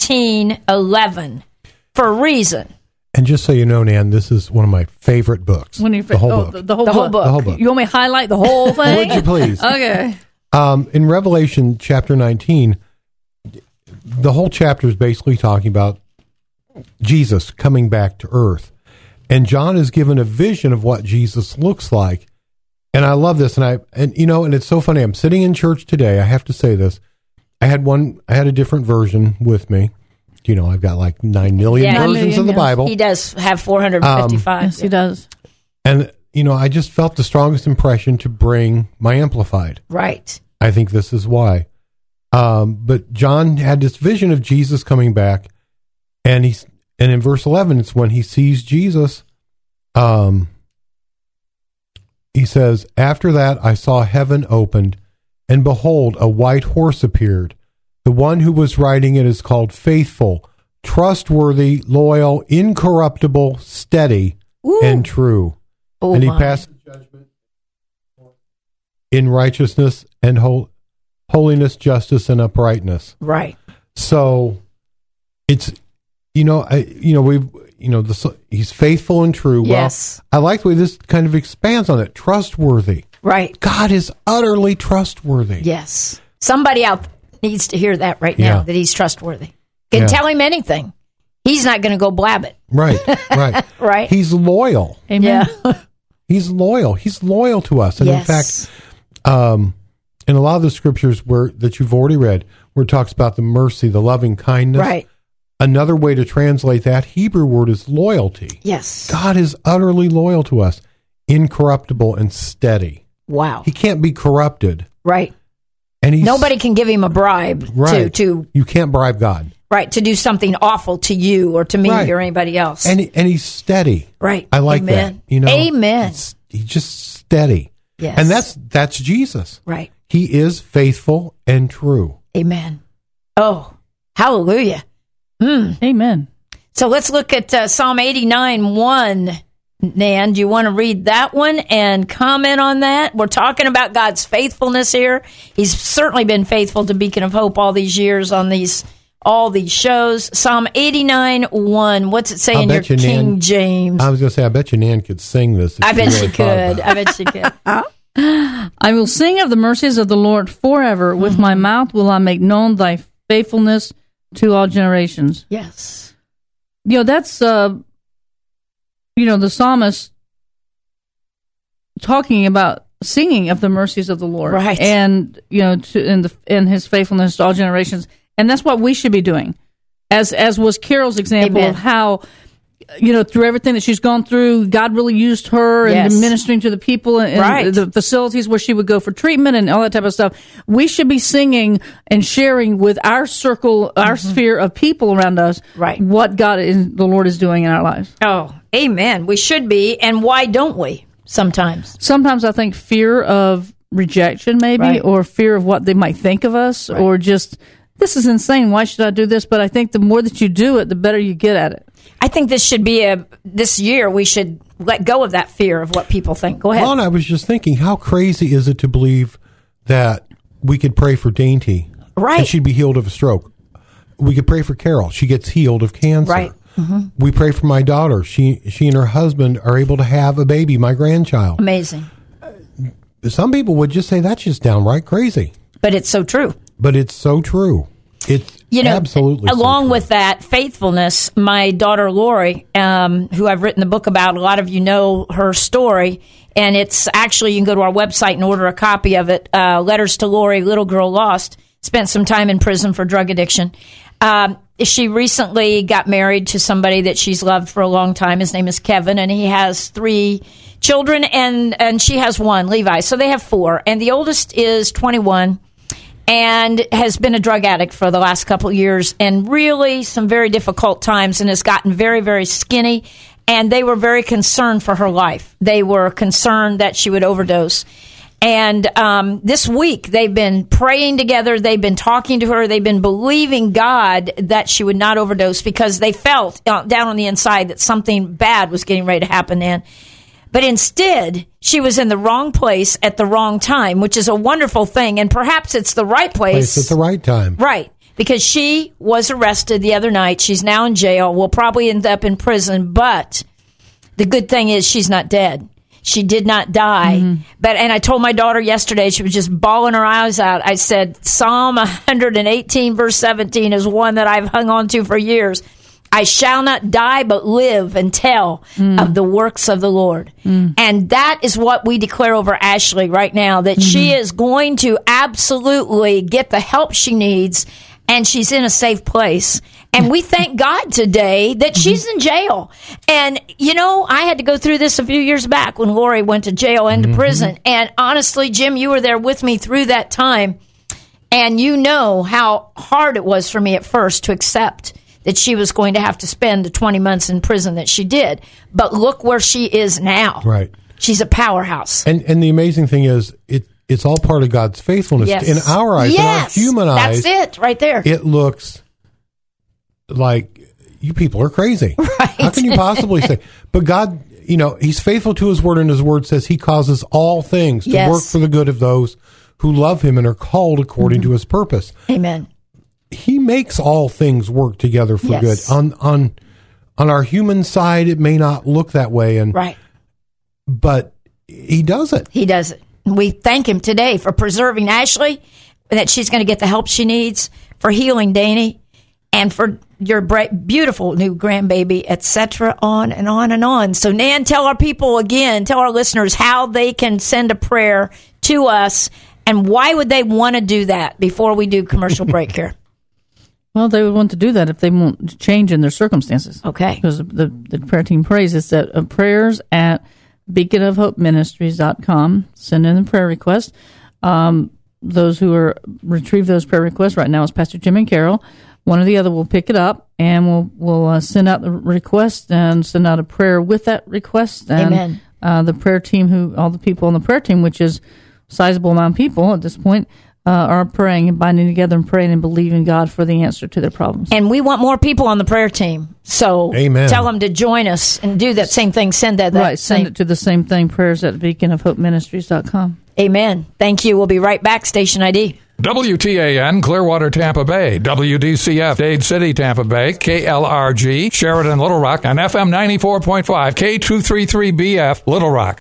19:11 for a reason. And just so you know, Nan, this is one of my favorite books. The whole book. The whole book. You want me to highlight the whole thing? Would you please? Okay. In Revelation chapter 19, the whole chapter is basically talking about Jesus coming back to earth. And John is given a vision of what Jesus looks like. And I love this. And it's so funny. I'm sitting in church today. I have to say this. I had a different version with me. I've got like 9 million versions of the Bible. He does have 455. Yes, he does. And, I just felt the strongest impression to bring my Amplified. Right. I think this is why. But John had this vision of Jesus coming back, and in verse 11, it's when he sees Jesus. He says, "After that, I saw heaven opened, and behold, a white horse appeared. The one who was riding it is called Faithful, Trustworthy, Loyal, Incorruptible, Steady, and True. And he passes judgment in righteousness and holiness, justice, and uprightness." Right. So it's he's faithful and true. Yes. Well, I like the way this kind of expands on it. Trustworthy. Right. God is utterly trustworthy. Yes. Somebody out needs to hear that right now, that he's trustworthy. Can tell him anything. He's not going to go blab it. Right. Right. He's loyal. Amen. Yeah. He's loyal. He's loyal to us. And in fact, in a lot of the scriptures that you've already read, where it talks about the mercy, the loving kindness. Right. Another way to translate that Hebrew word is loyalty. Yes. God is utterly loyal to us, incorruptible and steady. Wow. He can't be corrupted. Right. And nobody can give him a bribe to you can't bribe God. Right, to do something awful to you or to me or anybody else. And he's steady. Right. I like that. Amen. He's just steady. Yes. And that's Jesus. Right. He is faithful and true. Amen. Oh, hallelujah. Amen. So let's look at Psalm 89:1. Nan, do you want to read that one and comment on that? We're talking about God's faithfulness here. He's certainly been faithful to Beacon of Hope all these years on all these shows. Psalm 89:1. What's it say in your King James? I was going to say, I bet you Nan could sing this. I bet she could. I bet she could. I will sing of the mercies of the Lord forever. With my mouth will I make known thy faithfulness to all generations. Yes. That's, the psalmist talking about singing of the mercies of the Lord. Right. And, and his faithfulness to all generations. And that's what we should be doing. As was Carol's example of how, through everything that she's gone through, God really used her and ministering to the people and the facilities where she would go for treatment and all that type of stuff. We should be singing and sharing with our circle, our sphere of people around us, what God and the Lord is doing in our lives. Oh, amen. We should be. And why don't we sometimes? Sometimes I think fear of rejection maybe, or fear of what they might think of us, or just, this is insane. Why should I do this? But I think the more that you do it, the better you get at it. I think this should be this year we should let go of that fear of what people think. Go ahead. Well, and I was just thinking, how crazy is it to believe that we could pray for Dainty, and she'd be healed of a stroke. We could pray for Carol, she gets healed of cancer. Right. Mm-hmm. We pray for my daughter. She and her husband are able to have a baby, my grandchild. Amazing. Some people would just say that's just downright crazy. But it's so true. But it's so true. It's absolutely along so with that faithfulness, my daughter Lori, who I've written the book about, a lot of you know her story, and it's actually, you can go to our website and order a copy of it, Letters to Lori, Little Girl Lost, spent some time in prison for drug addiction. She recently got married to somebody that she's loved for a long time. His name is Kevin, and he has 3 children, and she has 1, Levi. So they have 4, and the oldest is 21 and has been a drug addict for the last couple of years, and really some very difficult times, and has gotten very, very skinny, and they were very concerned for her life. They were concerned that she would overdose. And this week, they've been praying together. They've been talking to her. They've been believing God that she would not overdose, because they felt down on the inside that something bad was getting ready to happen then. But instead, she was in the wrong place at the wrong time, which is a wonderful thing. And perhaps it's the right place at the right time. Right. Because she was arrested the other night. She's now in jail. Will probably end up in prison. But the good thing is she's not dead. She did not die. Mm-hmm. And I told my daughter yesterday, she was just bawling her eyes out. I said, Psalm 118, verse 17 is one that I've hung on to for years. I shall not die, but live and tell of the works of the Lord. And that is what we declare over Ashley right now, that she is going to absolutely get the help she needs, and she's in a safe place. And we thank God today that she's in jail. And, you know, I had to go through this a few years back when Lori went to jail and to prison. And honestly, Jim, you were there with me through that time. And you know how hard it was for me at first to accept that she was going to have to spend the 20 months in prison that she did. But look where she is now. Right. She's a powerhouse. And the amazing thing is, it's all part of God's faithfulness. Yes. In our eyes, in our human eyes. That's it, right there. It looks like you people are crazy. Right. How can you possibly say? But God, you know, He's faithful to His word, and His word says He causes all things to work for the good of those who love Him and are called according to His purpose. Amen. He makes all things work together for good. On our human side, it may not look that way, but He does it. He does it. We thank Him today for preserving Ashley, that she's going to get the help she needs, for healing Danny, and for your beautiful new grandbaby, etc., on and on and on. So, Nan, tell our people again, tell our listeners how they can send a prayer to us, and why would they want to do that before we do commercial break here? Well, they would want to do that if they want change in their circumstances. Okay. Because the prayer team prays. It's at prayers at beaconofhopeministries.com. Send in the prayer request. Those who retrieve those prayer requests right now is Pastor Jim and Carol. One or the other will pick it up, and we'll send out the request and send out a prayer with that request. And, Amen. The prayer team, all the people on the prayer team, which is a sizable amount of people at this point, are praying and binding together and praying and believing God for the answer to their problems. And we want more people on the prayer team. So tell them to join us and do that same thing. Send that right. Send it to the same thing, prayers at beaconofhopeministries.com. Amen. Thank you. We'll be right back. Station ID. WTAN, Clearwater, Tampa Bay. WDCF, Dade City, Tampa Bay. KLRG, Sheridan, Little Rock. And FM 94.5, K233BF, Little Rock.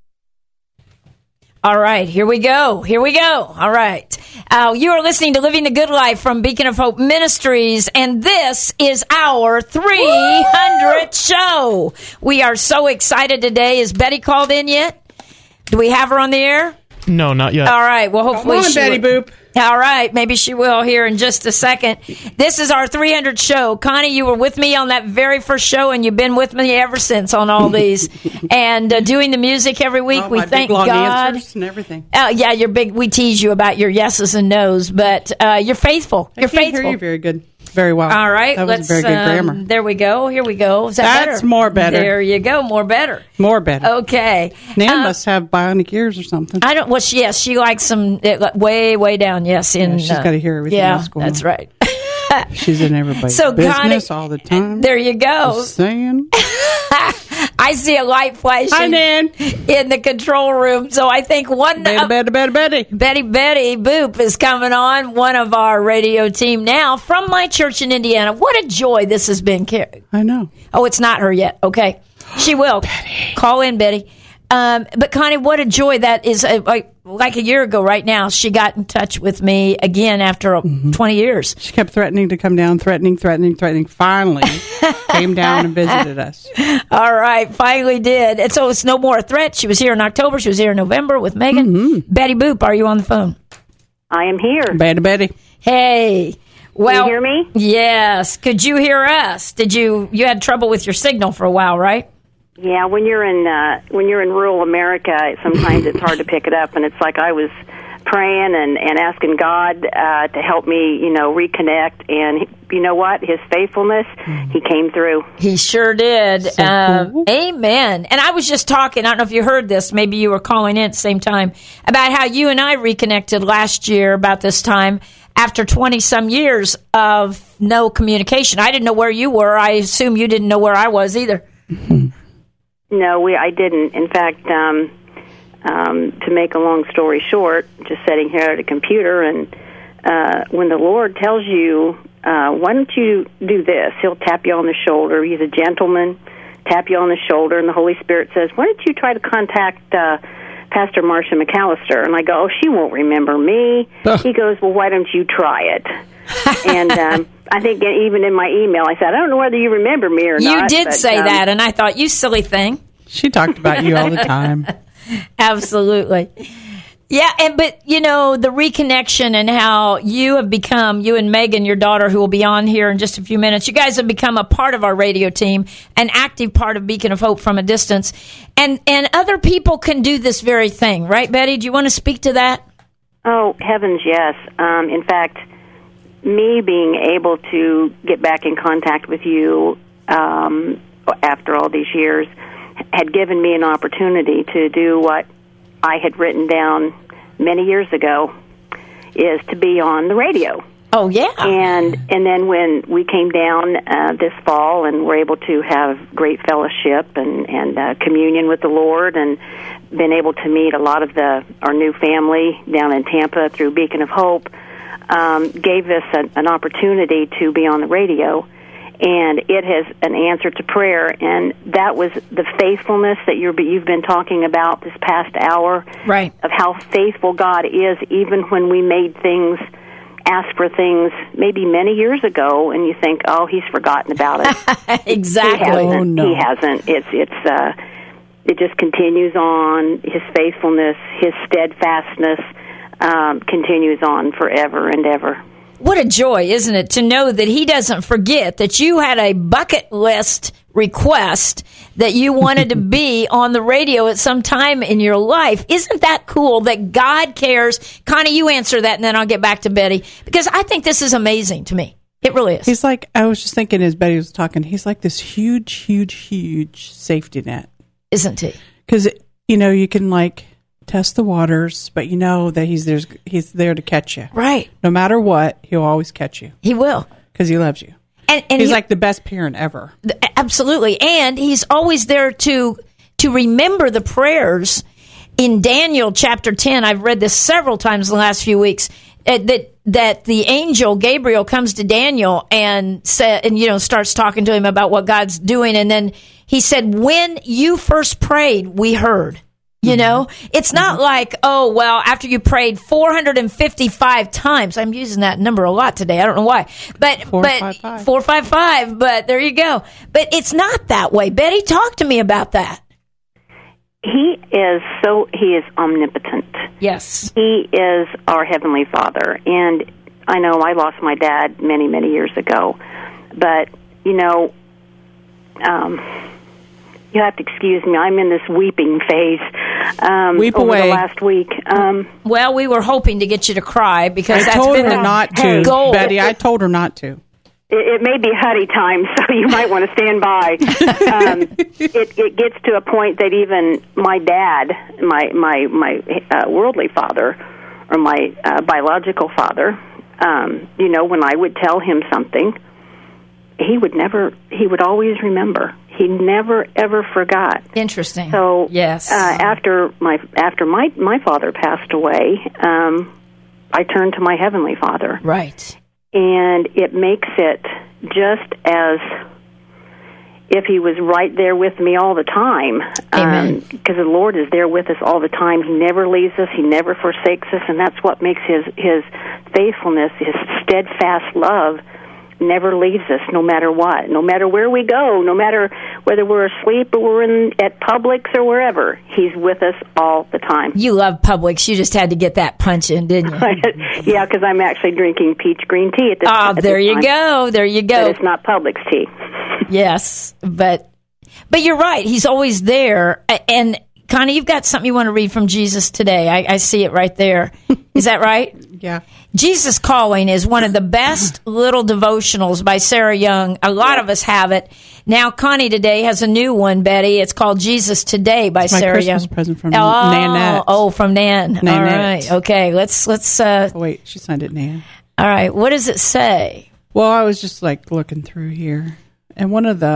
All right, here we go. All right. You are listening to Living the Good Life from Beacon of Hope Ministries, and this is our 300th show. We are so excited today. Is Betty called in yet? Do we have her on the air? No, not yet. All right, well, hopefully Come on, Betty Boop. All right, maybe she will here in just a second. This is our 300th show. Connie, you were with me on that very first show, and you've been with me ever since on all these. And doing the music every week, we thank long God. Answers and everything. Yeah, you're big. We tease you about your yeses and nos, but you're faithful. You're faithful. I can't hear you very good. Very well. All right, that was very good grammar. There we go. Here we go. Is that That's better? more better. There you go. More better. More better. Okay. Nan must have bionic ears or something. I don't. Well, yes, she likes some way down. Yes, she's got to hear everything. Yeah, that's going that's on. right. She's in everybody's So, business Connie, all the time. There you go. Just saying. I see a light flashing in the control room, so I think Betty Boop is coming on, one of our radio team now from my church in Indiana. What a joy this has been. I know. Oh, it's not her yet. Okay. She will. Betty. Call in, Betty. But Connie, what a joy that is. Like a year ago right now, she got in touch with me again after 20 years. She kept threatening to come down, threatening. Finally came down and visited us. All right, finally did. And so it's no more a threat. She was here in October. She was here in November with Megan. Betty Boop, are you on the phone? I am here. Betty. Hey. Well, can you hear me? Yes. Could you hear us? You had trouble with your signal for a while, right? Yeah, when you're in rural America, sometimes it's hard to pick it up, and it's like I was praying and asking God to help me, reconnect, and you know what? His faithfulness, He came through. He sure did. So cool. Amen. And I was just talking, I don't know if you heard this, maybe you were calling in at the same time, about how you and I reconnected last year about this time after 20-some years of no communication. I didn't know where you were. I assume you didn't know where I was either. No, I didn't. In fact, to make a long story short, just sitting here at a computer, and when the Lord tells you, why don't you do this? He'll tap you on the shoulder. He's a gentleman, tap you on the shoulder, and the Holy Spirit says, why don't you try to contact Pastor Marcia McAllister? And I go, oh, she won't remember me. He goes, well, why don't you try it? And I think even in my email, I said, I don't know whether you remember me or not. You did say that, and I thought, you silly thing. She talked about you all the time. Absolutely. Yeah, but, the reconnection and how you have become, you and Megan, your daughter, who will be on here in just a few minutes, you guys have become a part of our radio team, an active part of Beacon of Hope from a distance. And other people can do this very thing, right, Betty? Do you want to speak to that? Oh, heavens, yes. In fact, me being able to get back in contact with you after all these years had given me an opportunity to do what I had written down many years ago, is to be on the radio. Oh, yeah. And then when we came down this fall and were able to have great fellowship and communion with the Lord, and been able to meet a lot of our new family down in Tampa through Beacon of Hope, gave us an opportunity to be on the radio. And it has an answer to prayer, and that was the faithfulness that you've been talking about this past hour, right? Of how faithful God is, even when we asked for things maybe many years ago, and you think, oh, He's forgotten about it. Exactly. He hasn't. Oh, no. He hasn't. It just continues on. His faithfulness, His steadfastness continues on forever and ever. What a joy, isn't it, to know that He doesn't forget that you had a bucket list request that you wanted to be on the radio at some time in your life. Isn't that cool that God cares? Connie, you answer that, and then I'll get back to Betty, because I think this is amazing to me. It really is. He's like, I was just thinking as Betty was talking, he's like this huge, huge, huge safety net. Isn't he? Because, you can test the waters, but that he's there to catch you. Right. No matter what, He'll always catch you. He will. Because He loves you. And he's like the best parent ever. Absolutely. And He's always there to remember the prayers. In Daniel chapter 10, I've read this several times in the last few weeks, that the angel Gabriel comes to Daniel and starts talking to him about what God's doing. And then he said, when you first prayed, we heard. It's not like, oh, well, after you prayed 455 times. I'm using that number a lot today. I don't know why. But 455. But there you go. But it's not that way. Betty, talk to me about that. He is omnipotent. Yes. He is our Heavenly Father. And I know I lost my dad many, many years ago. But, you have to excuse me. I'm in this weeping phase. Weep over away. The last week. Well, we were hoping to get you to cry because I told her not to, goal. Betty. I told her not to. It may be Huddy time, so you might want to stand by. It gets to a point that even my dad, my worldly father, or my biological father, when I would tell him something, he would always remember. He never ever forgot. Interesting. So yes, after my father passed away, I turned to my Heavenly Father. Right. And it makes it just as if He was right there with me all the time. Amen. Because the Lord is there with us all the time. He never leaves us. He never forsakes us. And that's what makes His faithfulness, His steadfast love, never leaves us, no matter what, no matter where we go, no matter whether we're asleep or we're at Publix or wherever. He's with us all the time. You love Publix. You just had to get that punch in, didn't you? Yeah, because I'm actually drinking peach green tea at this time. There you go. There you go. But it's not Publix tea. Yes, but you're right. He's always there. And Connie, you've got something you want to read from Jesus today. I see it right there. Is that right? Yeah. Jesus Calling is one of the best little devotionals by Sarah Young. A lot of us have it. Now, Connie today has a new one, Betty. It's called Jesus Today by Sarah Young. My Christmas present from Nanette. Oh, from Nan. Nanette. All right. Okay, let's wait, she signed it Nan. All right. What does it say? Well, I was just looking through here. And one of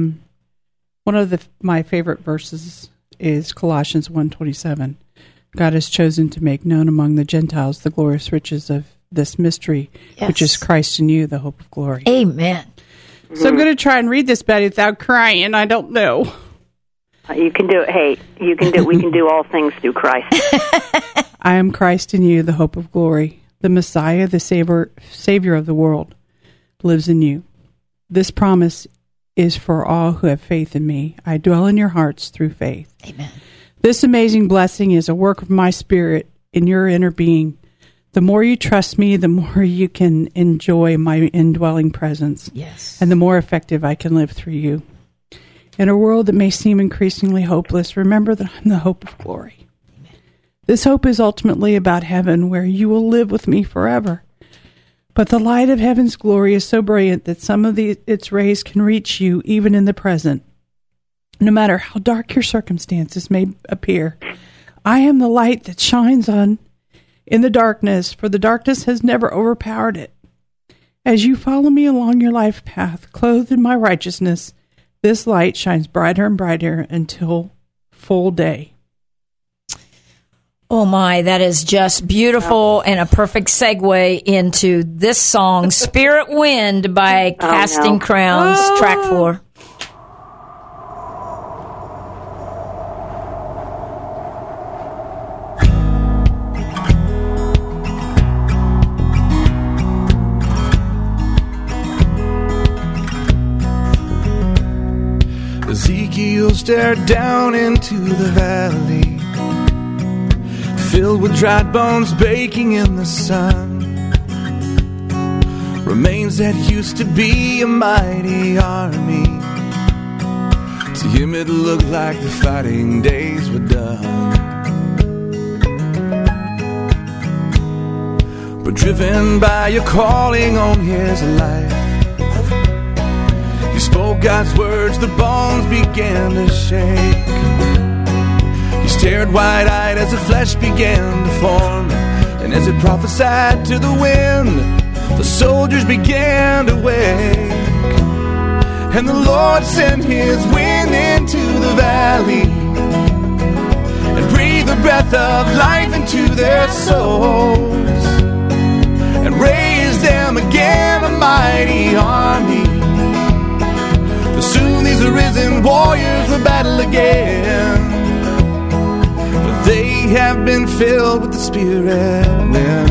my favorite verses is Colossians 1:27. God has chosen to make known among the Gentiles the glorious riches of this mystery, which is Christ in you, the hope of glory. Amen. So I'm going to try and read this, Betty, without crying. I don't know. You can do it. Hey, you can do. We can do all things through Christ. I am Christ in you, the hope of glory. The Messiah, the Savior of the world, lives in you. This promise is for all who have faith in me. I dwell in your hearts through faith. Amen. This amazing blessing is a work of my Spirit in your inner being. The more you trust me, the more you can enjoy my indwelling presence. Yes. And the more effective I can live through you. In a world that may seem increasingly hopeless, remember that I'm the hope of glory. Amen. This hope is ultimately about heaven, where you will live with me forever. But the light of heaven's glory is so brilliant that some of its rays can reach you even in the present. No matter how dark your circumstances may appear, I am the light that shines on in the darkness, for the darkness has never overpowered it. As you follow me along your life path, clothed in my righteousness, this light shines brighter and brighter until full day. Oh my, that is just beautiful and a perfect segue into this song, Spirit Wind by Casting Crowns, track 4. Ezekiel stared down into the valley, filled with dried bones baking in the sun. Remains that used to be a mighty army. To him it looked like the fighting days were done. But driven by your calling on his life, he spoke God's words, the bones began to shake. He stared wide-eyed as the flesh began to form, and as it prophesied to the wind, the soldiers began to wake. And the Lord sent his wind into the valley and breathed the breath of life into their souls and raised them again a mighty army. For soon these arisen warriors will battle again, for they have been filled with the Spirit wind.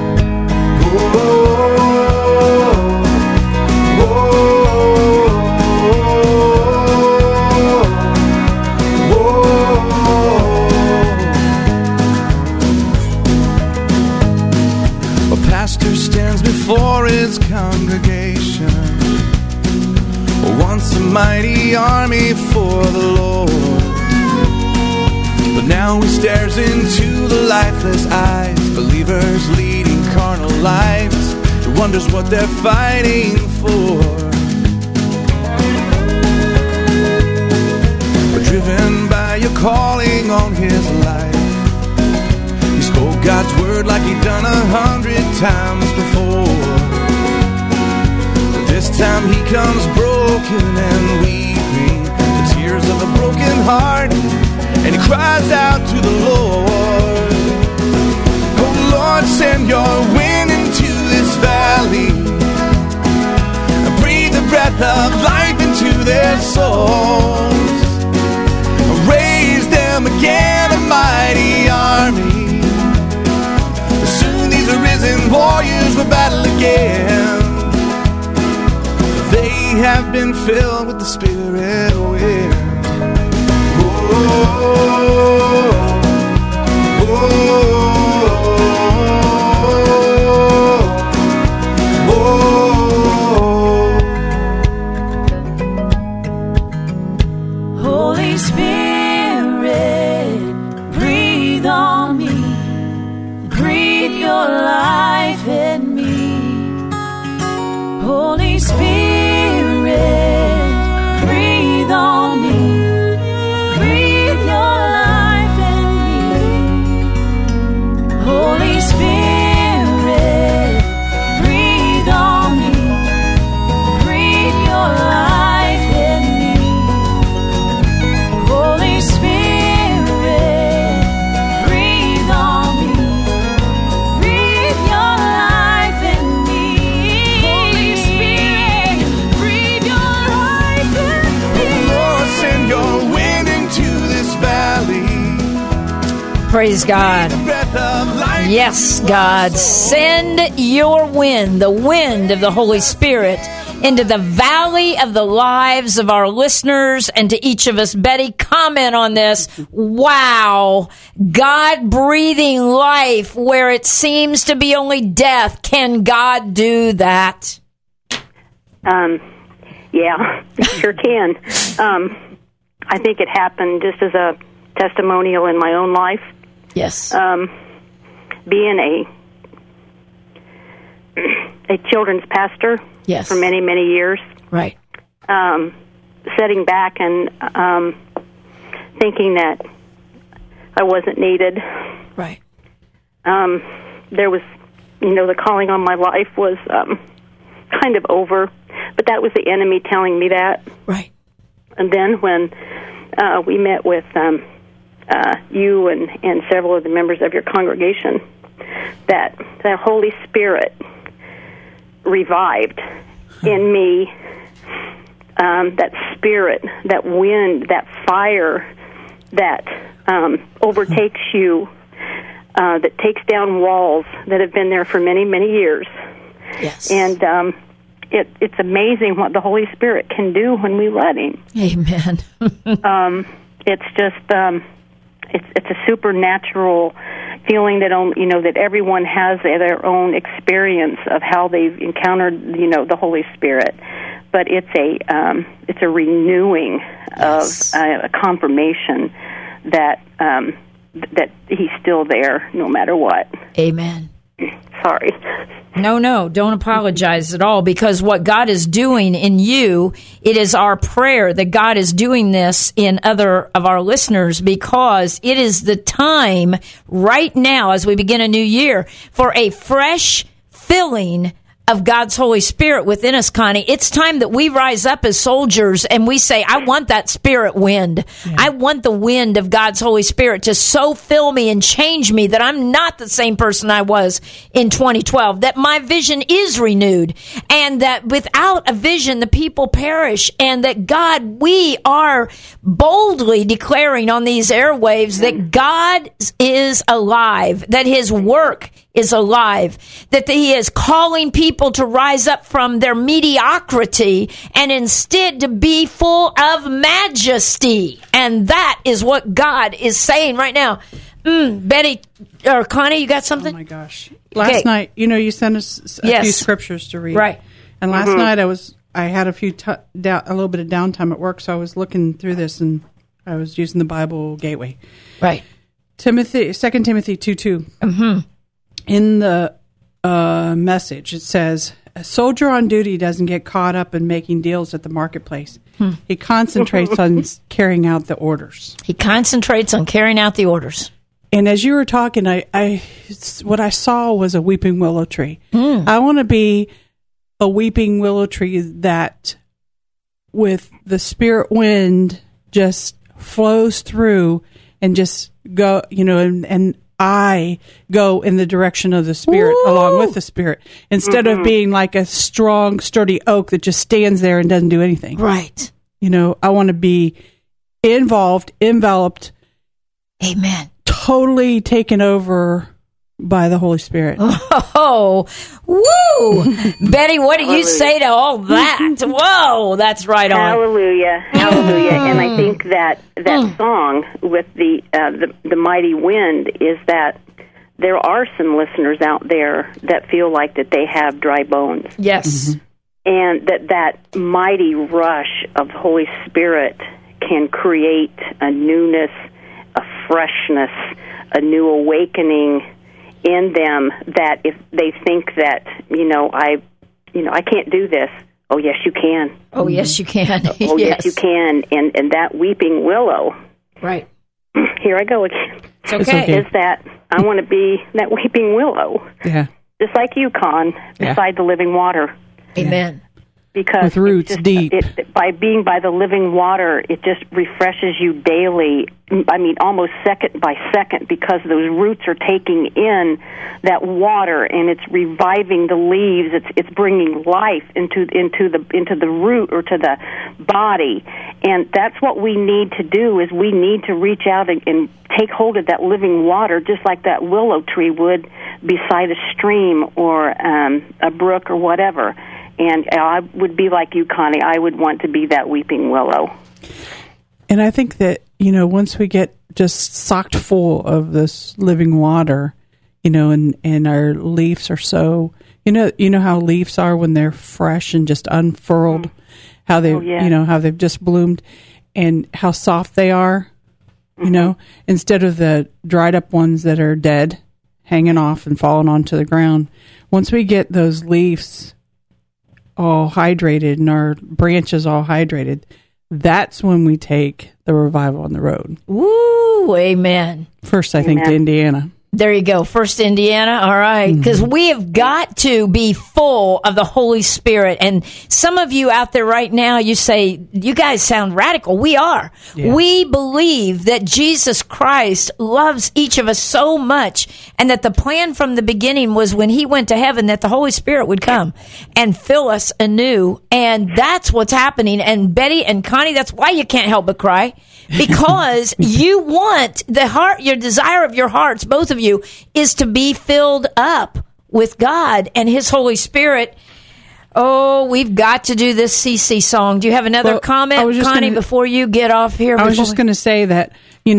A pastor stands before his congregation, once a mighty army for the Lord, but now he stares into the lifeless eyes, believers leading carnal lives. He wonders what they're fighting for. But driven by your calling on his life, he spoke God's word like he'd done 100 times before. This time he comes broken and weeping, tears of a broken heart, and he cries out to the Lord. Oh Lord, send your wind into this valley, breathe the breath of life into their souls, raise them again a mighty army. Soon these arisen warriors will battle again. They have been filled with the Spirit wind. Oh, oh, oh, oh. Holy Spirit, breathe on me. Breathe your life in me. Holy Spirit, breathe on me. Breathe your life in me. Holy Spirit, breathe on me. Breathe your life in me. Holy Spirit, breathe on me. Breathe your life in me. Holy Spirit, breathe your life in me. Lord, send your wind into this valley. Praise God. Yes, God, send your wind, the wind of the Holy Spirit, into the valley of the lives of our listeners and to each of us. Betty, comment on this. Wow. God breathing life where it seems to be only death. Can God do that? Yeah, it sure can. I think it happened just as a testimonial in my own life. Yes. Being a children's pastor Yes. for many, many years. Right. Sitting back and thinking that I wasn't needed. Right. There was, the calling on my life was kind of over, but that was the enemy telling me that. Right. And then when we met with you and several of the members of your congregation, that Holy Spirit revived in me, that spirit, that wind, that fire that overtakes you, that takes down walls that have been there for many, many years. Yes. And it's amazing what the Holy Spirit can do when we let Him. Amen. It's just it's a supernatural feeling that that everyone has their own experience of how they've encountered the Holy Spirit, but it's a renewing Yes. of a confirmation that that He's still there no matter what. Amen. Sorry. No, don't apologize at all, because what God is doing in you, it is our prayer that God is doing this in other of our listeners, because it is the time right now as we begin a new year for a fresh filling of God's Holy Spirit within us, Connie. It's time that we rise up as soldiers and we say, I want that spirit wind. Yeah. I want the wind of God's Holy Spirit to so fill me and change me that I'm not the same person I was in 2012, that my vision is renewed, and that without a vision, the people perish, and that God, we are boldly declaring on these airwaves that God is alive, that His work is alive, that He is calling people to rise up from their mediocrity and instead to be full of majesty. And that is what God is saying right now. Betty or Connie, you got something? Oh my gosh. Last night, you sent us a few scriptures to read. Right. And last night I had a little bit of downtime at work, so I was looking through this and I was using the Bible Gateway. Right. 2 Timothy 2:2. Mm-hmm. In the message, it says, a soldier on duty doesn't get caught up in making deals at the marketplace. He concentrates on carrying out the orders. He concentrates on carrying out the orders. And as you were talking, what I saw was a weeping willow tree. I want to be a weeping willow tree that, with the spirit wind just flows through and just go, and I go in the direction of the Spirit along with the Spirit, instead of being like a strong, sturdy oak that just stands there and doesn't do anything. Right. I want to be involved, enveloped. Amen. Totally taken over by the Holy Spirit. Oh, woo! Betty, what do you say to all that? Whoa, that's right on. Hallelujah, hallelujah! And I think that song with the mighty wind is that there are some listeners out there that feel like that they have dry bones. Yes, and that mighty rush of Holy Spirit can create a newness, a freshness, a new awakening in them, that if they think that, I can't do this. Oh, yes, you can. Oh, yes, you can. Oh, yes, you can. And that weeping willow. Right. Here I go again. It's okay. Is that I want to be that weeping willow. Yeah. Just like you, Con, beside the living water. Amen. Because with roots deep. By being by the living water, it just refreshes you daily. I mean, almost second by second, because those roots are taking in that water and it's reviving the leaves. It's bringing life into the root or to the body, and that's what we need to do. Is we need to reach out and take hold of that living water, just like that willow tree would beside a stream or a brook or whatever. And I would be like you, Connie. I would want to be that weeping willow. And I think that, once we get just socked full of this living water, and our leaves are so, how leaves are when they're fresh and just unfurled, how they, how they've just bloomed, and how soft they are, instead of the dried up ones that are dead, hanging off and falling onto the ground. Once we get those leaves all hydrated and our branches all hydrated, that's when we take the revival on the road. Woo, amen. First, I think, to Indiana. There you go. First, Indiana. All right. Because we have got to be full of the Holy Spirit. And some of you out there right now, you say, you guys sound radical. We are. Yeah. We believe that Jesus Christ loves each of us so much, and that the plan from the beginning was when he went to heaven that the Holy Spirit would come and fill us anew. And that's what's happening. And Betty and Connie, that's why you can't help but cry. Because you want the heart, your desire of your hearts, both of you, is to be filled up with God and his Holy Spirit. Oh, we've got to do this CC song. Do you have another comment, Connie, before you get off here? I was just going to say that,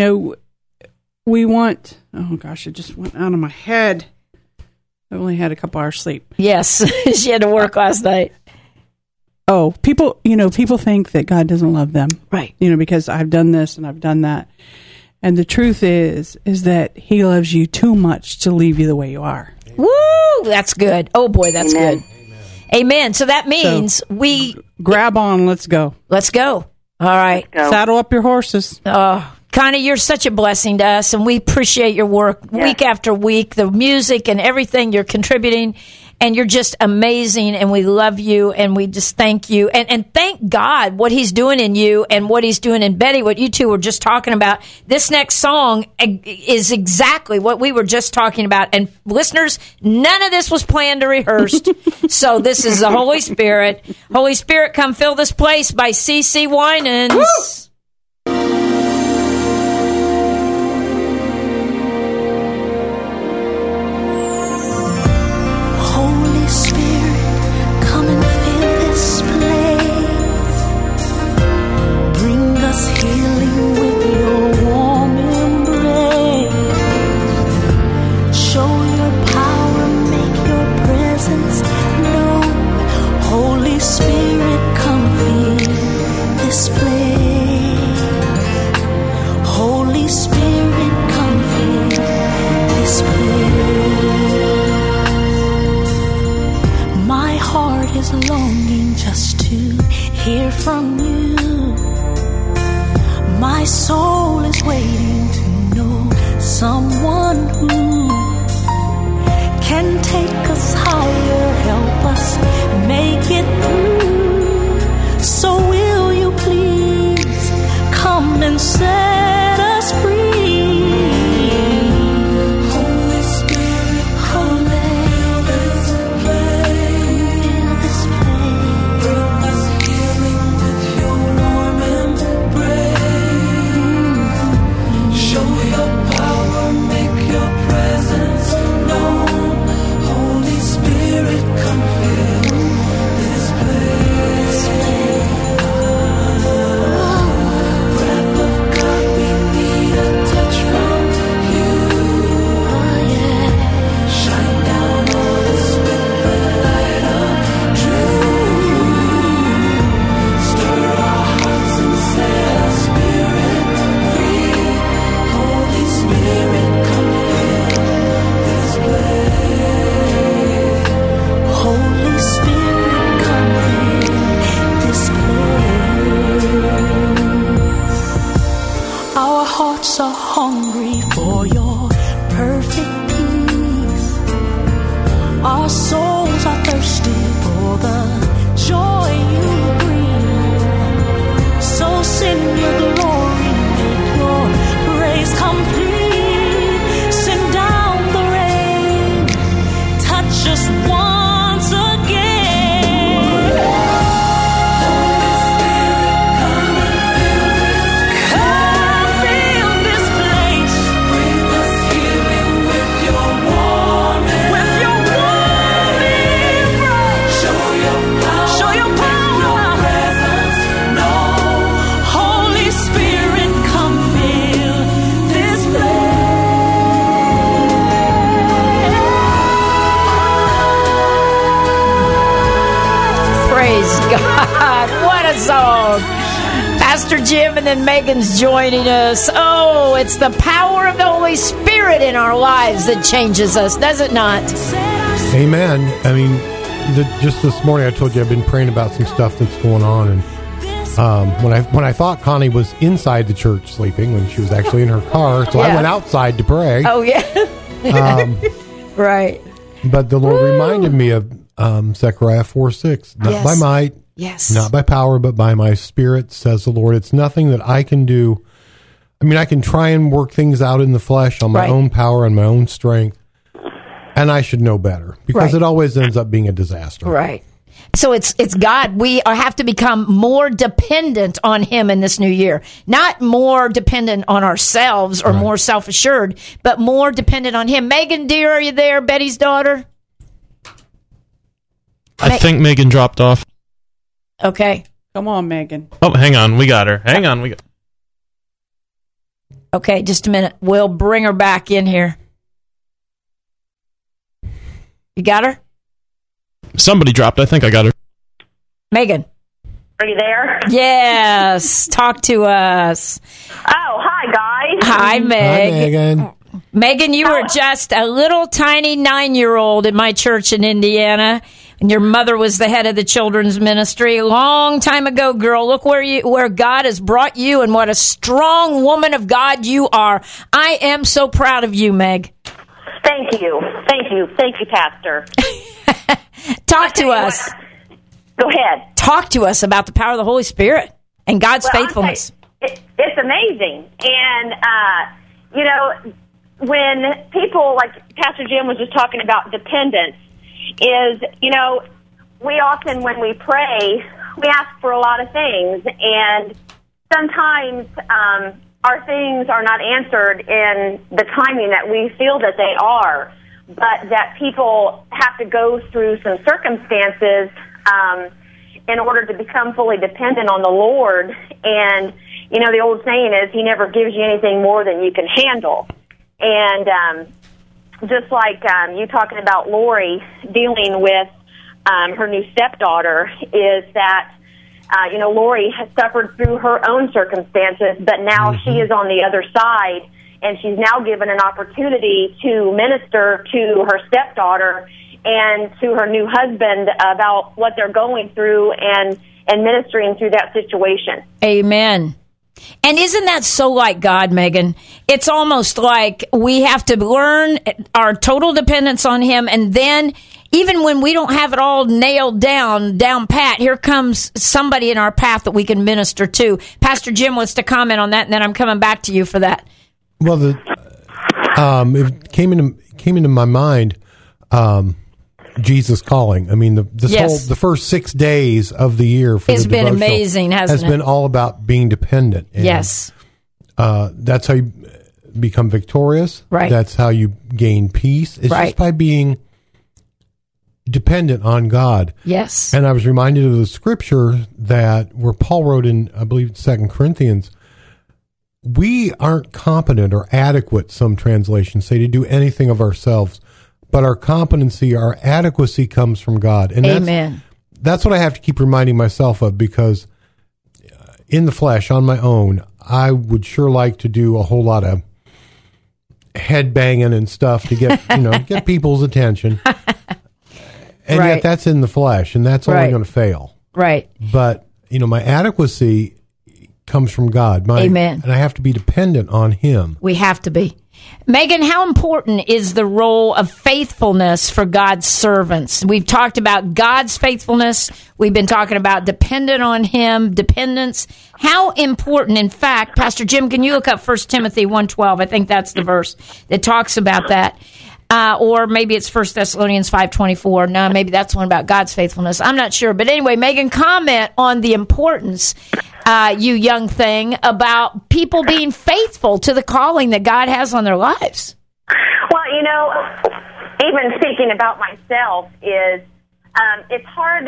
we want... Oh, gosh, it just went out of my head. I only had a couple hours sleep. Yes, she had to work last night. Oh, people think that God doesn't love them. Right. Because I've done this and I've done that. And the truth is that he loves you too much to leave you the way you are. Woo! That's good. Oh, boy, that's good. Amen. So that means we... Grab on. Let's go. Let's go. All right. Go. Saddle up your horses. Connie, you're such a blessing to us, and we appreciate your work week after week, the music and everything you're contributing. And you're just amazing, and we love you, and we just thank you. And thank God what he's doing in you and what he's doing in Betty, what you two were just talking about. This next song is exactly what we were just talking about. And listeners, none of this was planned or rehearsed. So this is the Holy Spirit. Holy Spirit, come fill this place by CC Winans. Woo! Longing just to hear from you. My soul is waiting to know someone who can take us higher, help us make it through. So will you please come Pastor Jim, and then Megan's joining us. Oh, it's the power of the Holy Spirit in our lives that changes us, does it not? Amen. I mean, just this morning I told you I've been praying about some stuff that's going on, and when I thought Connie was inside the church sleeping, when she was actually in her car, so I went outside to pray. Oh, yeah. Right. But the Lord reminded me of Zechariah 4:6. Not by might, not by power, but by my Spirit, says the Lord. It's nothing that I can do. I mean, I can try and work things out in the flesh on my own power and my own strength, and I should know better, because it always ends up being a disaster. Right. So it's God. We have to become more dependent on Him in this new year. Not more dependent on ourselves or more self-assured, but more dependent on Him. Megan, dear, are you there? Betty's daughter? I think Megan dropped off. Okay. Come on, Megan. Oh, hang on. We got her. Hang on. Okay, just a minute. We'll bring her back in here. You got her? Somebody dropped. I think I got her. Megan. Are you there? Yes. Talk to us. Oh, hi, guys. Hi, Meg. Hi, Megan. Megan, you were just a little tiny 9-year-old in my church in Indiana, and your mother was the head of the children's ministry a long time ago, girl. Look where God has brought you, and what a strong woman of God you are. I am so proud of you, Meg. Thank you, Pastor. Talk to us. Go ahead. Talk to us about the power of the Holy Spirit and God's faithfulness. It's amazing. And, when people, like Pastor Jim was just talking about dependence, we often, when we pray, we ask for a lot of things. And sometimes our things are not answered in the timing that we feel that they are, but that people have to go through some circumstances in order to become fully dependent on the Lord. And, the old saying is, He never gives you anything more than you can handle. And just like you talking about Lori dealing with her new stepdaughter, is that, Lori has suffered through her own circumstances, but now she is on the other side, and she's now given an opportunity to minister to her stepdaughter and to her new husband about what they're going through and ministering through that situation. Amen. And isn't that so like God, Megan? It's almost like we have to learn our total dependence on Him, and then even when we don't have it all nailed down pat, here comes somebody in our path that we can minister to. Pastor Jim wants to comment on that, and then I'm coming back to you for that. Well, it came into my mind, Jesus Calling. I mean, the first 6 days of the year for it's been amazing, hasn't it? Has been all about being dependent. And, yes. That's how you become victorious. Right. That's how you gain peace. It's just by being dependent on God. Yes. And I was reminded of the scripture that where Paul wrote in, I believe, 2 Corinthians, we aren't competent or adequate, some translations say, to do anything of ourselves, but our competency, our adequacy comes from God. And Amen. That's what I have to keep reminding myself of, because in the flesh, on my own, I would sure like to do a whole lot of head banging and stuff to get, get people's attention. And yet that's in the flesh, and that's only going to fail. Right. But, my adequacy comes from God. Amen. And I have to be dependent on Him. We have to be. Megan, how important is the role of faithfulness for God's servants? We've talked about God's faithfulness. We've been talking about dependent on Him, dependence. How important, in fact, Pastor Jim, can you look up 1 Timothy 1:12? I think that's the verse that talks about that. Or maybe it's 1 Thessalonians 5:24. No, maybe that's one about God's faithfulness. I'm not sure. But anyway, Megan, comment on the importance, you young thing, about people being faithful to the calling that God has on their lives. Well, even speaking about myself is it's hard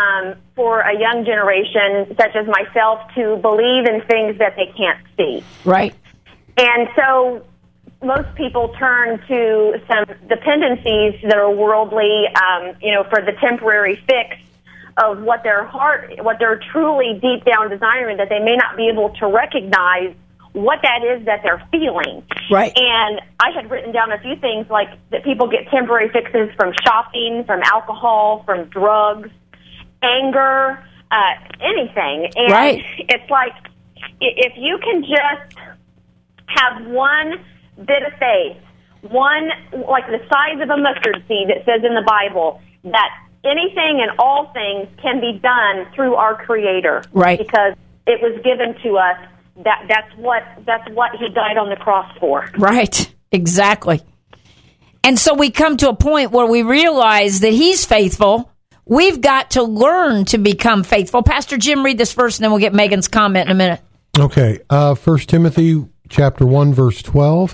for a young generation such as myself to believe in things that they can't see. Right. And so most people turn to some dependencies that are worldly, for the temporary fix of what they're truly deep down desiring, that they may not be able to recognize what that is that they're feeling. Right. And I had written down a few things like that people get temporary fixes from shopping, from alcohol, from drugs, anger, anything. And it's like, if you can just have one bit of faith, one, like the size of a mustard seed that says in the Bible, that anything and all things can be done through our Creator. Right. Because it was given to us. That's what He died on the cross for. Right. Exactly. And so we come to a point where we realize that He's faithful. We've got to learn to become faithful. Pastor Jim, read this verse, and then we'll get Megan's comment in a minute. Okay. 1 Timothy chapter 1, verse 12.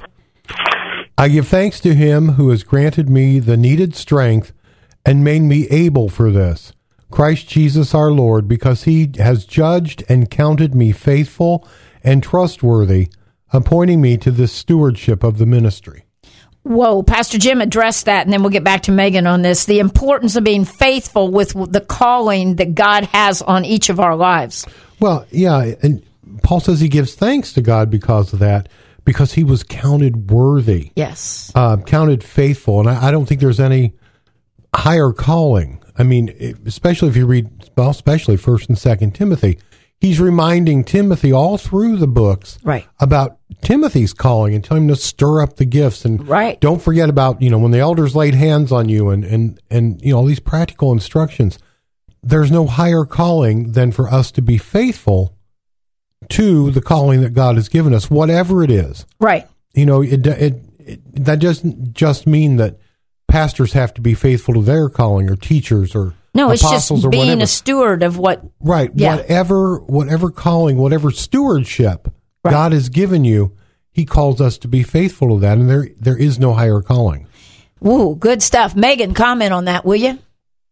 I give thanks to Him who has granted me the needed strength and made me able for this, Christ Jesus our Lord, because He has judged and counted me faithful and trustworthy, appointing me to this stewardship of the ministry. Whoa, Pastor Jim addressed that, and then we'll get back to Megan on this. The importance of being faithful with the calling that God has on each of our lives. Well, yeah, and Paul says he gives thanks to God because of that, because he was counted worthy. Yes. Counted faithful. And I don't think there's any higher calling. I mean, especially if you read, especially 1 and 2 Timothy, he's reminding Timothy all through the books about Timothy's calling and telling him to stir up the gifts. And don't forget about, when the elders laid hands on you and all these practical instructions. There's no higher calling than for us to be faithful to the calling that God has given us, whatever it is. Right. That doesn't just mean that pastors have to be faithful to their calling, or teachers, or no, it's apostles, just or being whatever. A steward of what. Right. Yeah. Whatever calling, whatever stewardship God has given you, He calls us to be faithful to that, and there is no higher calling. Ooh, good stuff. Megan, comment on that, will you?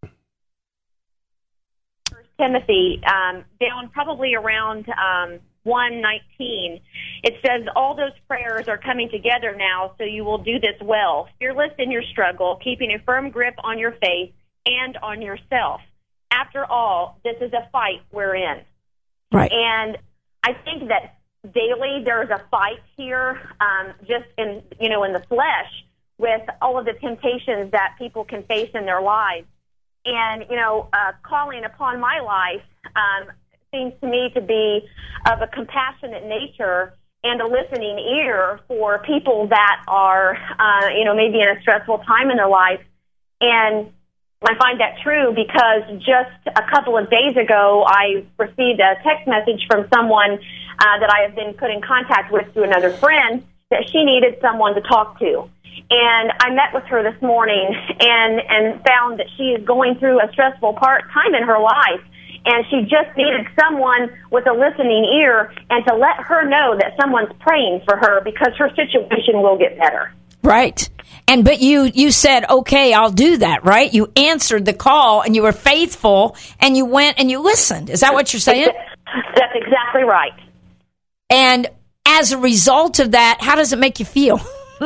Timothy, down probably around 1:19, it says, all those prayers are coming together now, so you will do this well. Fearless in your struggle, keeping a firm grip on your faith and on yourself. After all, this is a fight we're in. Right. And I think that daily there's a fight here, just in the flesh, with all of the temptations that people can face in their lives. And, calling upon my life seems to me to be of a compassionate nature and a listening ear for people that are, maybe in a stressful time in their life. And I find that true because just a couple of days ago, I received a text message from someone that I have been put in contact with through another friend that she needed someone to talk to. And I met with her this morning and found that she is going through a stressful time in her life. And she just needed someone with a listening ear and to let her know that someone's praying for her because her situation will get better. Right. But you said, okay, I'll do that, right? You answered the call, and you were faithful, and you went and you listened. Is that what you're saying? That's exactly right. And as a result of that, how does it make you feel?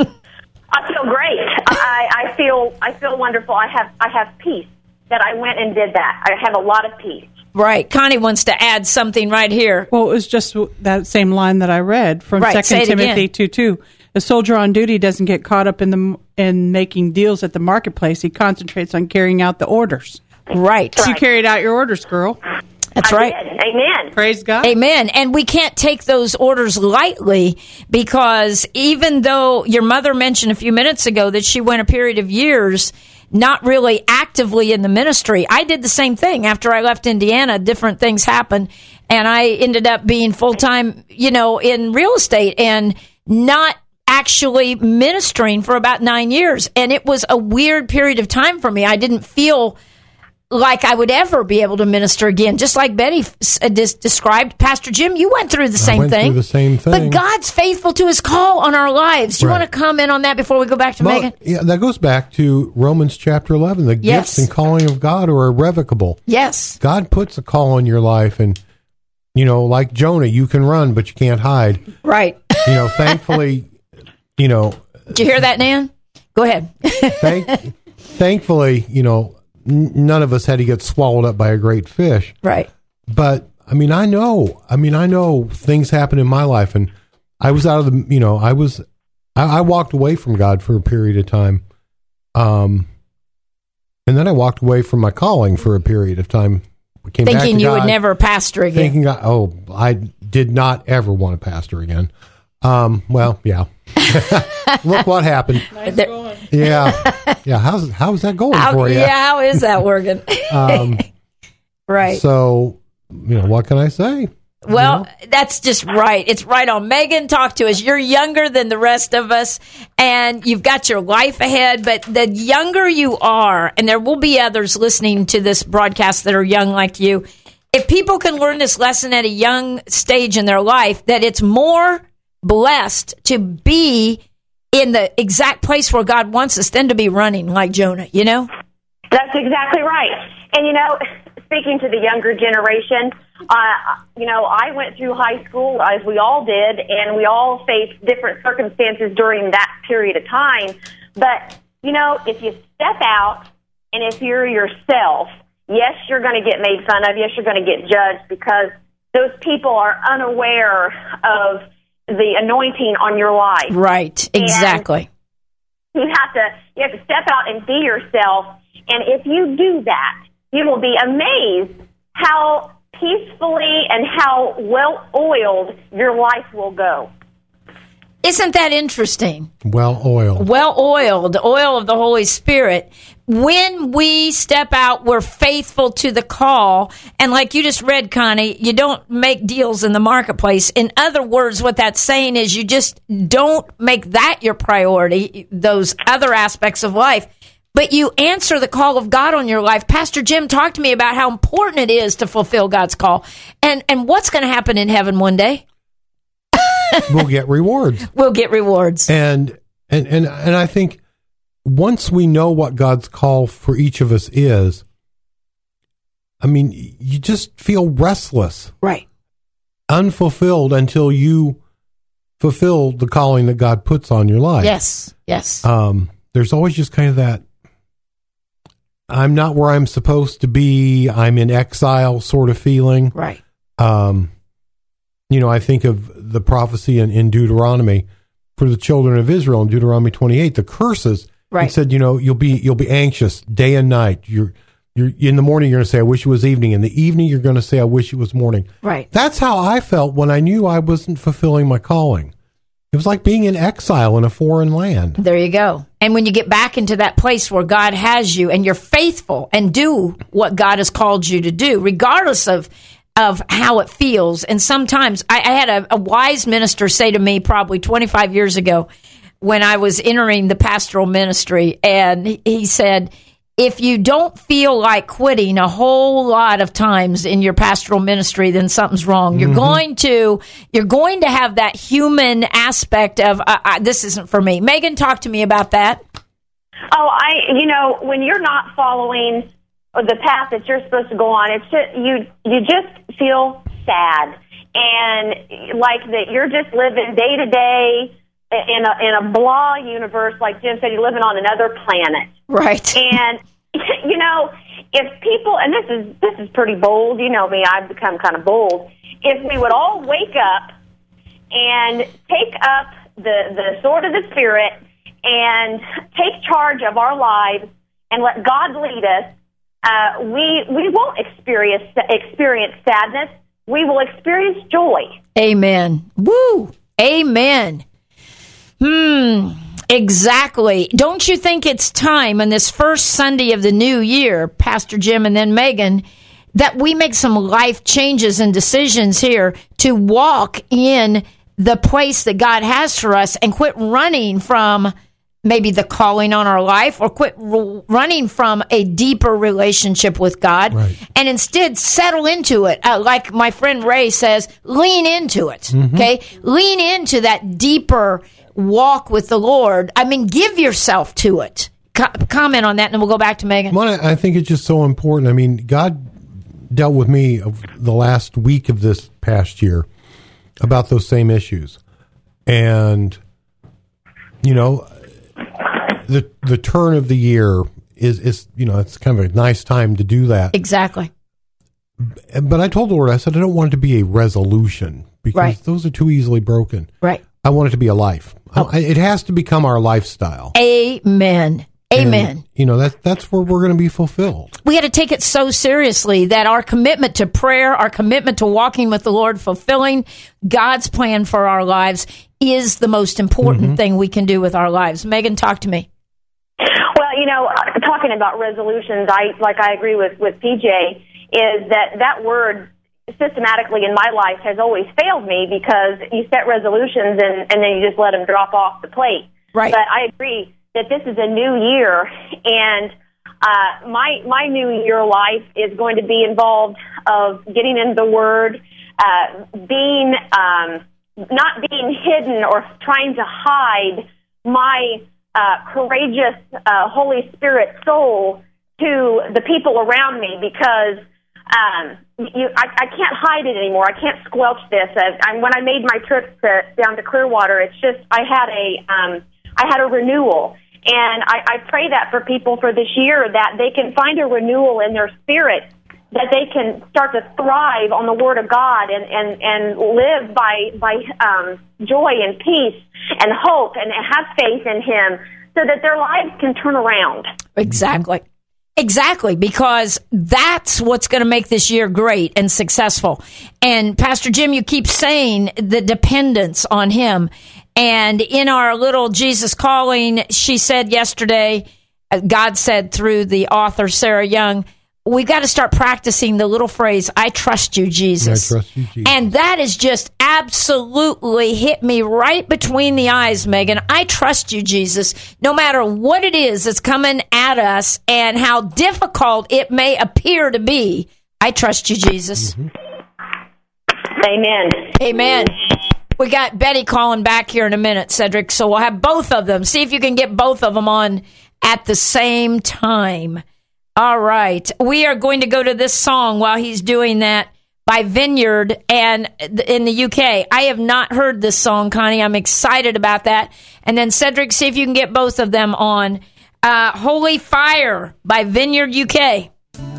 I feel great. I feel wonderful. I have peace that I went and did that. I have a lot of peace. Right. Connie wants to add something right here. Well, it was just that same line that I read from 2 Timothy 2:2. A soldier on duty doesn't get caught up in making deals at the marketplace. He concentrates on carrying out the orders. Right. You carried out your orders, girl. That's right. Amen. Praise God. Amen. And we can't take those orders lightly, because even though your mother mentioned a few minutes ago that she went a period of years not really actively in the ministry, I did the same thing. After I left Indiana, different things happened, and I ended up being full-time, in real estate and not actually ministering for about 9 years. And it was a weird period of time for me. I didn't feel like I would ever be able to minister again. Just like Betty described, Pastor Jim, you went through the same thing. The same thing. But God's faithful to his call on our lives. Do you want to comment on that before we go back to Megan? Yeah, that goes back to Romans chapter 11. The gifts and calling of God are irrevocable. Yes. God puts a call on your life, and, like Jonah, you can run, but you can't hide. Right. Thankfully, Did you hear that, Nan? Go ahead. Thankfully, none of us had to get swallowed up by a great fish. Right. But I know things happen in my life, and I was out of the, I walked away from God for a period of time. And then I walked away from my calling for a period of time. Thinking you would never pastor again. I did not ever want to pastor again. Well, yeah. Look what happened. Nice going. Yeah. How's that going for you? Yeah, how is that working? Right. So, what can I say? Well, that's just right. It's right on. Megan, talk to us. You're younger than the rest of us, and you've got your life ahead. But the younger you are, and there will be others listening to this broadcast that are young like you, if people can learn this lesson at a young stage in their life, that it's more blessed to be in the exact place where God wants us than to be running like Jonah, That's exactly right. And, speaking to the younger generation, I went through high school, as we all did, and we all faced different circumstances during that period of time. But, if you step out and if you're yourself, yes, you're going to get made fun of. Yes, you're going to get judged, because those people are unaware of the anointing on your life. Right, exactly. And you have to step out and be yourself. And if you do that, you will be amazed how peacefully and how well-oiled your life will go. Isn't that interesting? Well-oiled. Well-oiled, the oil of the Holy Spirit. When we step out, we're faithful to the call. And like you just read, Connie, you don't make deals in the marketplace. In other words, what that's saying is you just don't make that your priority, those other aspects of life. But you answer the call of God on your life. Pastor Jim talked to me about how important it is to fulfill God's call. And what's going to happen in heaven one day? We'll get rewards. We'll get rewards. And I think once we know what God's call for each of us is, you just feel restless. Right. Unfulfilled until you fulfill the calling that God puts on your life. Yes. There's always just kind of that, I'm not where I'm supposed to be, I'm in exile sort of feeling. Right. I think of the prophecy in Deuteronomy for the children of Israel in Deuteronomy 28, the curses. Right. It said, you'll be anxious day and night. You're in the morning, you're going to say, I wish it was evening. In the evening, you're going to say, I wish it was morning. Right. That's how I felt when I knew I wasn't fulfilling my calling. It was like being in exile in a foreign land. There you go. And when you get back into that place where God has you and you're faithful and do what God has called you to do, regardless of how it feels. And sometimes I had a wise minister say to me probably 25 years ago when I was entering the pastoral ministry, and he said, if you don't feel like quitting a whole lot of times in your pastoral ministry, then something's wrong. You're going to have that human aspect of this isn't for me. Megan, talk to me about that. Oh, when you're not following the path that you're supposed to go on, it's just, you just feel sad, and like that you're just living day to day in a blah universe. Like Jim said, you're living on another planet. Right. And, if people, and this is pretty bold, you know me, I've become kind of bold. If we would all wake up and take up the sword of the Spirit and take charge of our lives and let God lead us, we won't experience sadness. We will experience joy. Amen. Woo! Amen. Exactly. Don't you think it's time on this first Sunday of the new year, Pastor Jim and then Megan, that we make some life changes and decisions here to walk in the place that God has for us and quit running from maybe the calling on our life, or quit running from a deeper relationship with God, and instead settle into it. Like my friend Ray says, lean into it, okay? Lean into that deeper walk with the Lord. I mean, give yourself to it. Comment on that, and then we'll go back to Megan. Well, I think it's just so important. I mean, God dealt with me the last week of this past year about those same issues. And, the turn of the year is it's kind of a nice time to do that. Exactly. But I told the Lord, I said, I don't want it to be a resolution, because those are too easily broken. Right. I want it to be a life. It has to become our lifestyle. Amen. Amen. And, that's where we're going to be fulfilled. We got to take it so seriously that our commitment to prayer, our commitment to walking with the Lord, fulfilling God's plan for our lives is the most important thing we can do with our lives. Megan, talk to me. Well, talking about resolutions, I agree with PJ, is that word systematically in my life has always failed me, because you set resolutions and then you just let them drop off the plate. Right. But I agree that this is a new year, and my new year life is going to be involved of getting into the Word, being not being hidden or trying to hide my courageous Holy Spirit soul to the people around me, because I can't hide it anymore. I can't squelch this. When I made my trip down to Clearwater, it's just I had a renewal, and I pray that for people for this year, that they can find a renewal in their spirit, that they can start to thrive on the Word of God and live by joy and peace and hope and have faith in Him, so that their lives can turn around. Exactly. Exactly, because that's what's going to make this year great and successful. And Pastor Jim, you keep saying the dependence on Him. And in our little Jesus Calling, she said yesterday, God said through the author Sarah Young, we got to start practicing the little phrase, I trust you, Jesus. I trust you, Jesus. And that has just absolutely hit me right between the eyes, Megan. I trust you, Jesus. No matter what it is that's coming at us and how difficult it may appear to be, I trust you, Jesus. Amen. Amen. We got Betty calling back here in a minute, Cedric, so we'll have both of them. See if you can get both of them on at the same time. All right. We are going to go to this song while he's doing that by Vineyard and in the UK. I have not heard this song, Connie. I'm excited about that. And then Cedric, see if you can get both of them on. Holy Fire by Vineyard UK.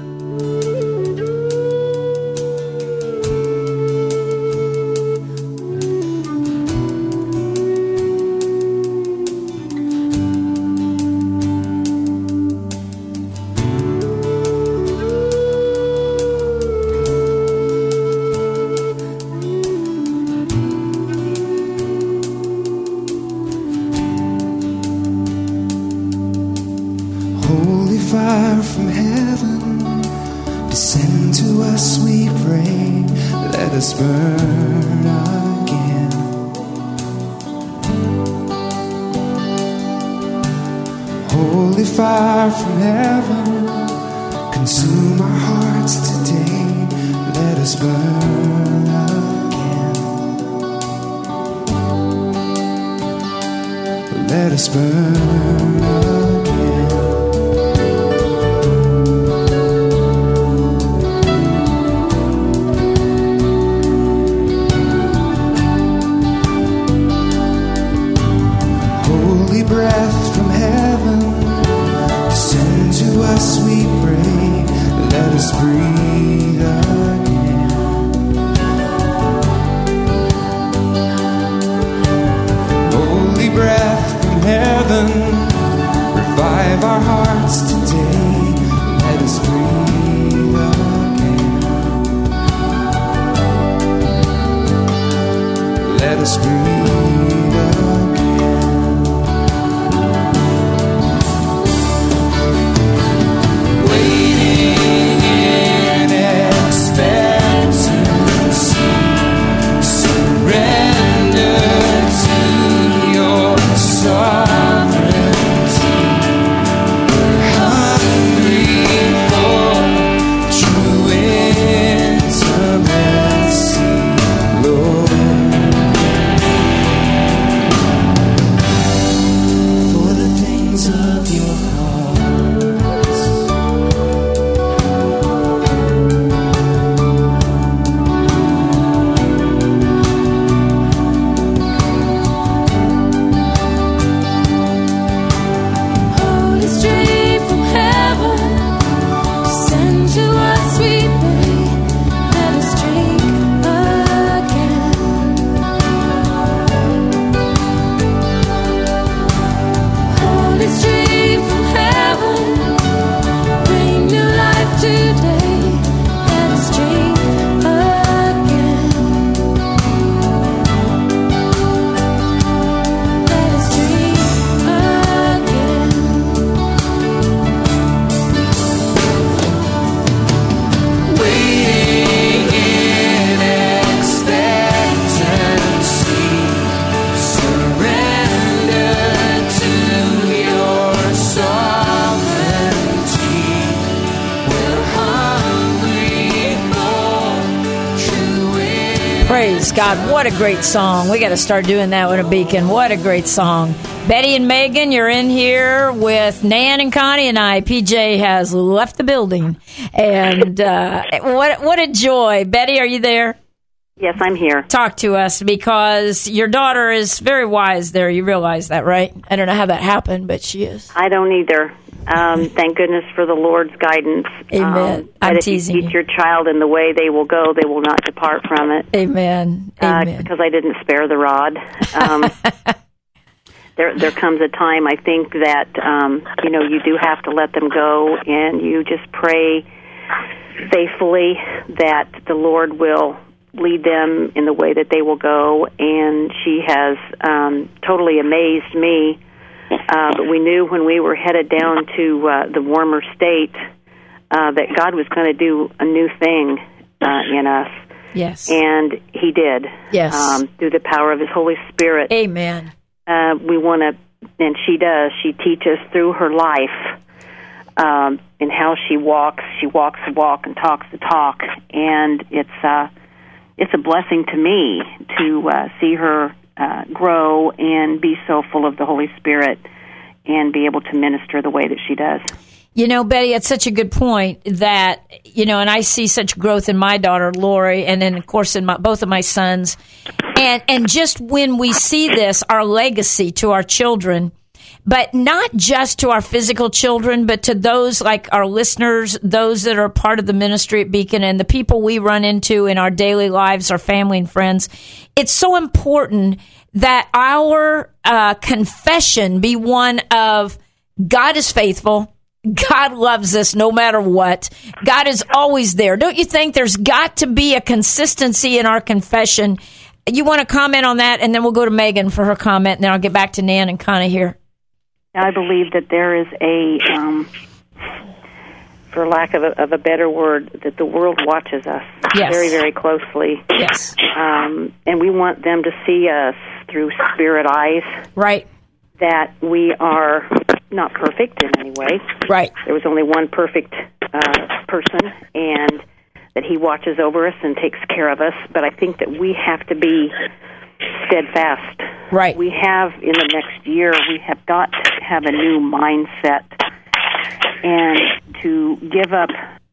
Fire from heaven, descend to us, we pray. Let us burn again. Holy fire from heaven, consume our hearts today. Let us burn again. Let us burn again. Holy breath from heaven, descend to us, we pray. Let us breathe again. Holy breath from heaven, revive our hearts today. Let us breathe again. Let us breathe again. Praise God. What a great song. We got to start doing that with a beacon. What a great song. Betty and Megan, you're in here with Nan and Connie and I. PJ has left the building. And what a joy. Betty, are you there? Yes, I'm here. Talk to us, because your daughter is very wise there. You realize that, right? I don't know how that happened, but she is. I don't either. Thank goodness for the Lord's guidance. Amen. I'm teasing you. If you teach your child in the way they will go, they will not depart from it. Amen. Amen. Because I didn't spare the rod. There comes a time, I think, that you do have to let them go, and you just pray faithfully that the Lord will lead them in the way that they will go. And she has totally amazed me. But we knew when we were headed down to the warmer state that God was going to do a new thing in us. Yes. And He did. Yes. Through the power of His Holy Spirit. Amen. We want to, and she does, she teaches through her life in how she walks the walk and talks the talk. And it's a blessing to me to see her grow and be so full of the Holy Spirit and be able to minister the way that she does. You know, Betty, it's such a good point that, and I see such growth in my daughter, Lori, and then, of course, in both of my sons. And just when we see this, our legacy to our children, but not just to our physical children, but to those like our listeners, those that are part of the ministry at Beacon, and the people we run into in our daily lives, our family and friends. It's so important that our confession be one of God is faithful. God loves us no matter what. God is always there. Don't you think there's got to be a consistency in our confession? You want to comment on that, and then we'll go to Megan for her comment, and then I'll get back to Nan and Connie here. I believe that there is for lack of a better word, that the world watches us very, very closely. Yes. And we want them to see us through spirit eyes. Right. That we are not perfect in any way. Right. There was only one perfect person, and that he watches over us and takes care of us. But I think that we have to be steadfast. Right. We have, in the next year, we have got to have a new mindset and to give up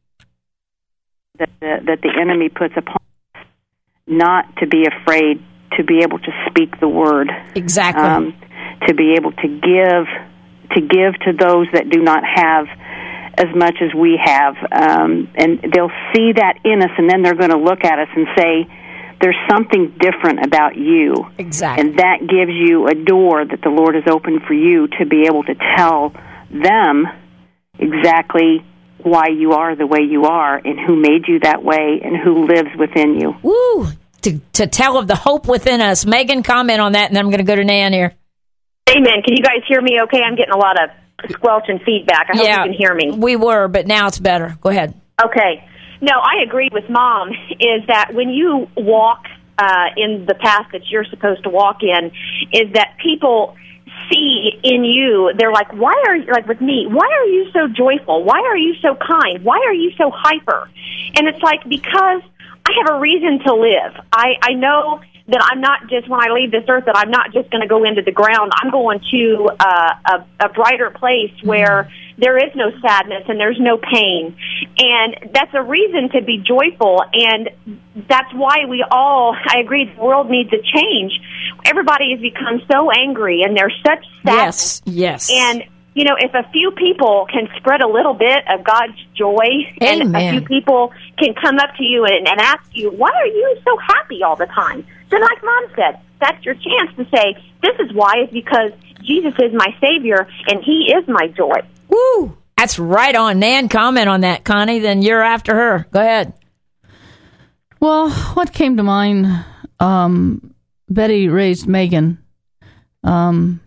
that the enemy puts upon us, not to be afraid, to be able to speak the word. Exactly. To be able to give to those that do not have as much as we have. And they'll see that in us, and then they're going to look at us and say, there's something different about you. Exactly. And that gives you a door that the Lord has opened for you to be able to tell them exactly why you are the way you are and who made you that way and who lives within you. Woo! To tell of the hope within us. Megan, comment on that, and then I'm going to go to Nan here. Amen. Can you guys hear me okay? I'm getting a lot of squelch and feedback. I hope you can hear me. We were, but now it's better. Go ahead. Okay. No, I agree with Mom, is that when you walk in the path that you're supposed to walk in, is that people see in you, they're like, why are you, like with me, why are you so joyful? Why are you so kind? Why are you so hyper? And it's like, because I have a reason to live. I know that I'm not just, when I leave this earth, that I'm not just going to go into the ground. I'm going to a brighter place where there is no sadness and there's no pain. And that's a reason to be joyful. And that's why I agree, the world needs a change. Everybody has become so angry and there's such sadness. Yes. And, you know, if a few people can spread a little bit of God's joy, Amen. And a few people can come up to you and ask you, why are you so happy all the time? Then like Mom said, that's your chance to say, this is why, is because Jesus is my Savior and He is my joy. Woo! That's right on. Nan, comment on that, Connie. Then you're after her. Go ahead. Well, what came to mind, Betty raised Megan in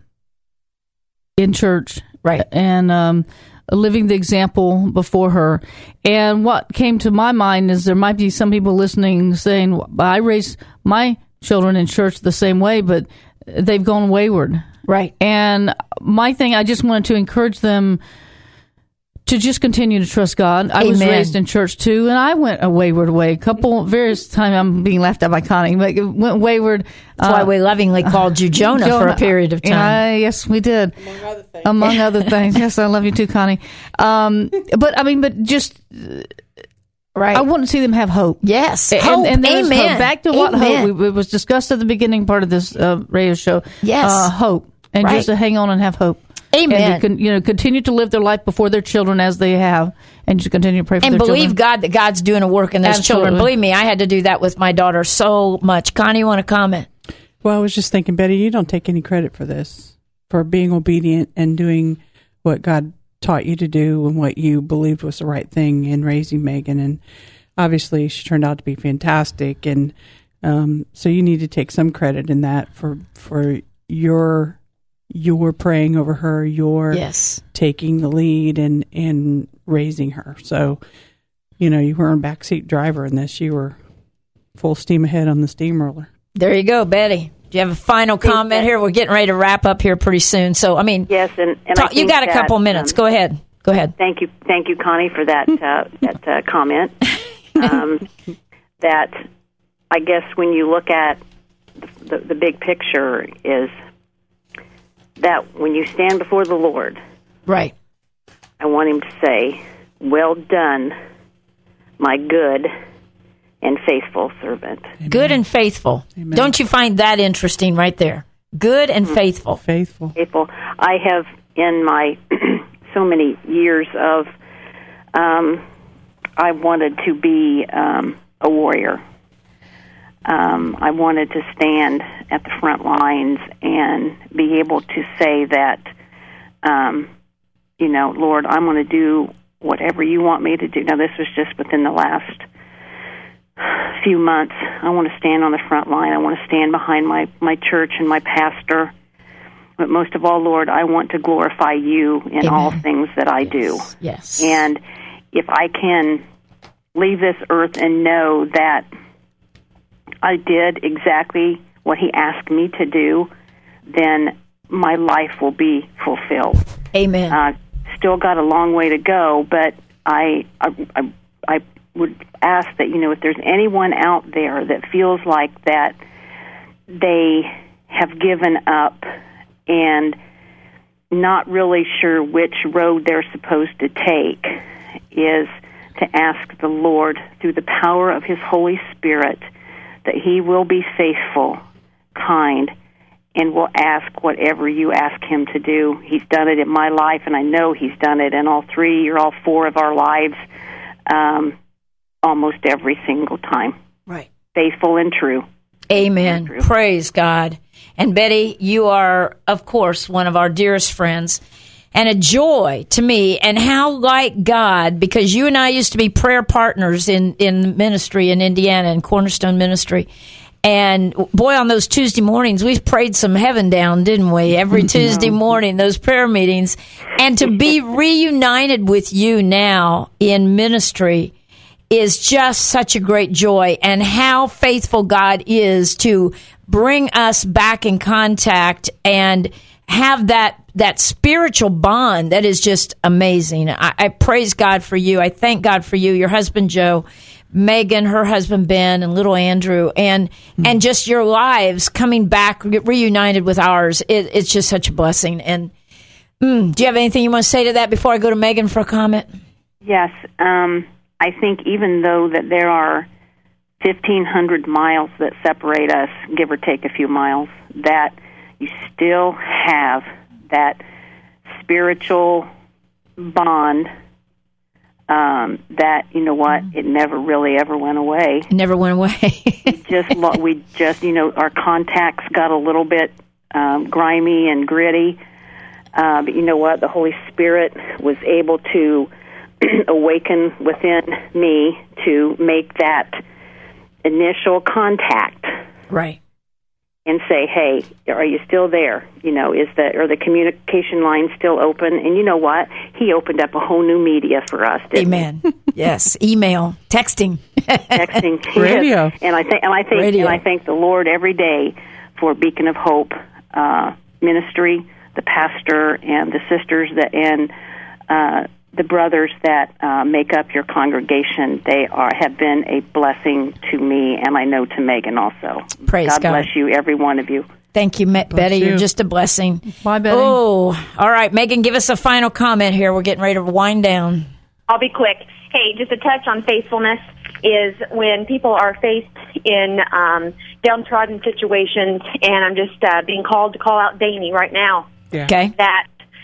church. Right. And living the example before her. And what came to my mind is there might be some people listening saying, I raised my children in church the same way, but they've gone wayward. Right. And my thing, I just wanted to encourage them to just continue to trust God. I was raised in church too, and I went a wayward way. Various times I'm being laughed at by Connie, but it went wayward. That's why we lovingly called you Jonah for a period of time. Yes, we did. Among other things. Yes, I love you too, Connie. But just... Right. I want to see them have hope. Yes. Hope. And Amen. Hope. Back to what Amen. hope. It was discussed at the beginning part of this radio show. Yes. Hope. And just to hang on and have hope. Amen. And to, continue to live their life before their children as they have, and just continue to pray for their children. And believe God that God's doing a work in those children. Believe me, I had to do that with my daughter so much. Connie, you want to comment? Well, I was just thinking, Betty, you don't take any credit for this, for being obedient and doing what God taught you to do and what you believed was the right thing in raising Megan. And obviously, she turned out to be fantastic. And so you need to take some credit in that for your praying over her, your taking the lead and raising her. So, you weren't a backseat driver in this. You were full steam ahead on the steamroller. There you go, Betty. Do you have a final comment here? We're getting ready to wrap up here pretty soon. So, I mean, yes, and you got a couple minutes. Go ahead. Thank you, Connie, for that that comment. That I guess when you look at the big picture is that when you stand before the Lord, right? I want Him to say, "Well done, my good and faithful servant." Amen. Good and faithful. Amen. Don't you find that interesting right there? Good and faithful. Faithful. I have, in my so many years of, I wanted to be a warrior. I wanted to stand at the front lines and be able to say that, Lord, I'm going to do whatever you want me to do. Now, this was just within the last few months. I want to stand on the front line. I want to stand behind my church and my pastor. But most of all, Lord, I want to glorify you in Amen. all things that I do. Yes. And if I can leave this earth and know that I did exactly what He asked me to do, then my life will be fulfilled. Amen. Still got a long way to go, but I would ask that, if there's anyone out there that feels like that they have given up and not really sure which road they're supposed to take, is to ask the Lord through the power of His Holy Spirit that He will be faithful, kind, and will ask whatever you ask Him to do. He's done it in my life, and I know He's done it in all 3 or all 4 of our lives, almost every single time. Right. Faithful and true. Amen. True. Praise God. And Betty, you are, of course, one of our dearest friends and a joy to me. And how like God, because you and I used to be prayer partners in ministry in Indiana, in Cornerstone Ministry. And boy, on those Tuesday mornings, we prayed some heaven down, didn't we? Every Tuesday morning, those prayer meetings. And to be reunited with you now in ministry is just such a great joy. And how faithful God is to bring us back in contact and have that spiritual bond that is just amazing. I praise God for you. I thank God for you, your husband, Joe, Megan, her husband, Ben, and little Andrew, and just your lives coming back, reunited with ours. It's just such a blessing. And do you have anything you want to say to that before I go to Megan for a comment? Yes. I think even though that there are 1,500 miles that separate us, give or take a few miles, that you still have that spiritual bond that, you know what, it never really ever went away. It never went away. we just, our contacts got a little bit grimy and gritty. But you know what? The Holy Spirit was able to awaken within me to make that initial contact. Right. And say, hey, are you still there? Are the communication lines still open? And you know what? He opened up a whole new media for us. Amen. Yes, email, texting, radio. Yes. And I thank the Lord every day for Beacon of Hope ministry, the pastor and the sisters and the brothers that make up your congregation. They have been a blessing to me, and I know to Megan also. Praise God. God bless you, every one of you. Thank you, Betty. You're just a blessing. Bye, Betty. Oh, all right, Megan, give us a final comment here. We're getting ready to wind down. I'll be quick. Hey, just a touch on faithfulness is when people are faced in downtrodden situations, and I'm just being called to call out Danny right now. Yeah. Okay. That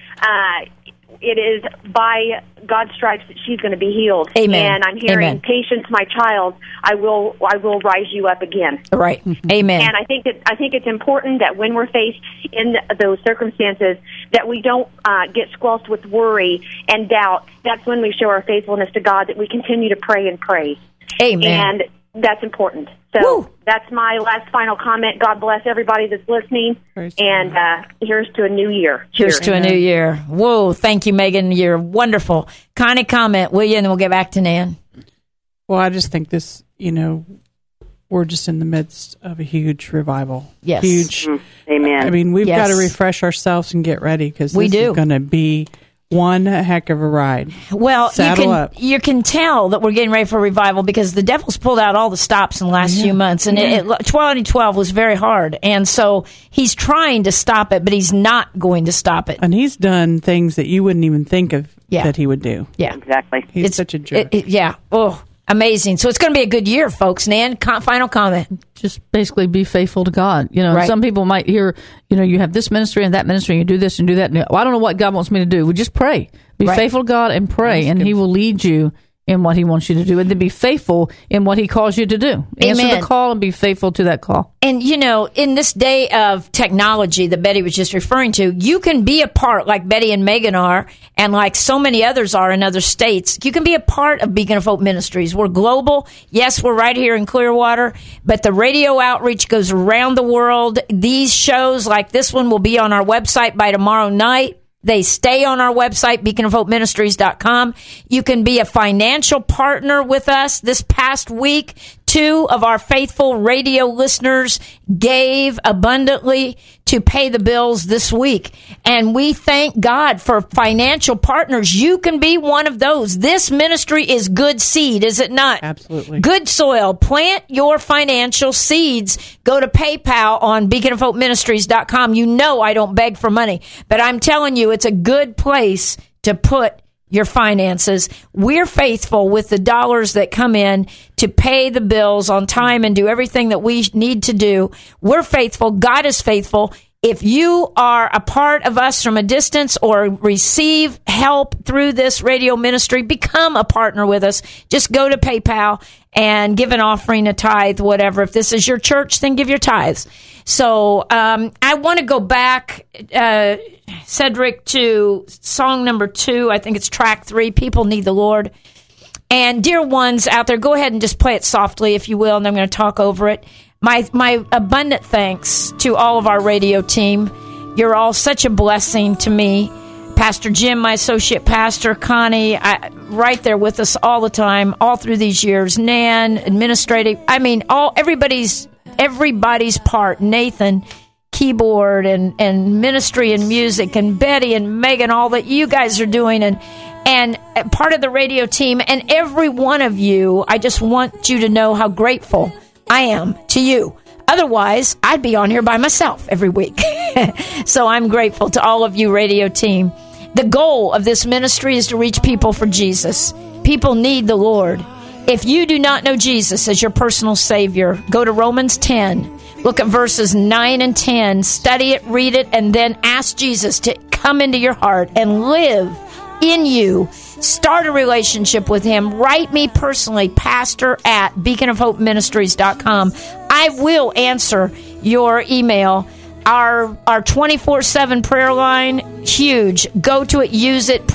it is by God's stripes that she's going to be healed. Amen. And I'm hearing, Patience, my child, I will rise you up again. Right. Amen. And I think it's important that when we're faced in those circumstances, that we don't get squelched with worry and doubt. That's when we show our faithfulness to God, that we continue to pray and praise. Amen. And that's important. So that's my last final comment. God bless everybody that's listening. And here's to a new year. Cheers. Here's to a new year. Whoa, thank you, Megan. You're wonderful. Kind of comment, will you? And then we'll get back to Nan. Well, I just think this, we're just in the midst of a huge revival. Yes. Huge. Amen. I mean, we've got to refresh ourselves and get ready because this is going to be one heck of a ride. Well, you can tell that we're getting ready for revival because the devil's pulled out all the stops in the last few months. And 2012 was very hard. And so he's trying to stop it, but he's not going to stop it. And he's done things that you wouldn't even think of that he would do. Yeah. Exactly. He's such a jerk. Oh, amazing. So it's going to be a good year, folks. Nan, final comment. Just basically be faithful to God. Some people might hear, you have this ministry and that ministry, and you do this and do that. I don't know what God wants me to do. We just pray. Be faithful to God and pray, and He will lead you in what He wants you to do, and then be faithful in what He calls you to do. Answer the call and be faithful to that call. And, in this day of technology that Betty was just referring to, you can be a part, like Betty and Megan are, and like so many others are in other states. You can be a part of Beacon of Hope Ministries. We're global. Yes, we're right here in Clearwater, but the radio outreach goes around the world. These shows like this one will be on our website by tomorrow night. They stay on our website, beaconofhopeministries.com. You can be a financial partner with us. This past week, 2 of our faithful radio listeners gave abundantly to pay the bills this week. And we thank God for financial partners. You can be one of those. This ministry is good seed, is it not? Absolutely. Good soil. Plant your financial seeds. Go to PayPal on beaconofhopeministries.com. You know I don't beg for money, but I'm telling you, it's a good place to put your finances. We're faithful with the dollars that come in to pay the bills on time and do everything that we need to do. We're faithful. God is faithful. If you are a part of us from a distance or receive help through this radio ministry, become a partner with us. Just go to PayPal and give an offering, a tithe, whatever. If this is your church, then give your tithes. So I want to go back, Cedric, to song number 2. I think it's track 3, People Need the Lord. And dear ones out there, go ahead and just play it softly, if you will, and I'm going to talk over it. My abundant thanks to all of our radio team. You're all such a blessing to me. Pastor Jim, my associate pastor, Connie, right there with us all the time, all through these years. Nan, administrative, everybody's part. Nathan, keyboard and ministry and music, and Betty and Megan, all that you guys are doing, and part of the radio team, and every one of you. I just want you to know how grateful I am to you. Otherwise, I'd be on here by myself every week. So I'm grateful to all of you, radio team. The goal of this ministry is to reach people for Jesus. People need the Lord. If you do not know Jesus as your personal Savior, go to Romans 10. Look at verses 9 and 10. Study it, read it, and then ask Jesus to come into your heart and live in you. Start a relationship with Him. Write me personally, pastor@beaconofhopeministries.com. I will answer your email. Our 24/7 prayer line, huge. Go to it, use it.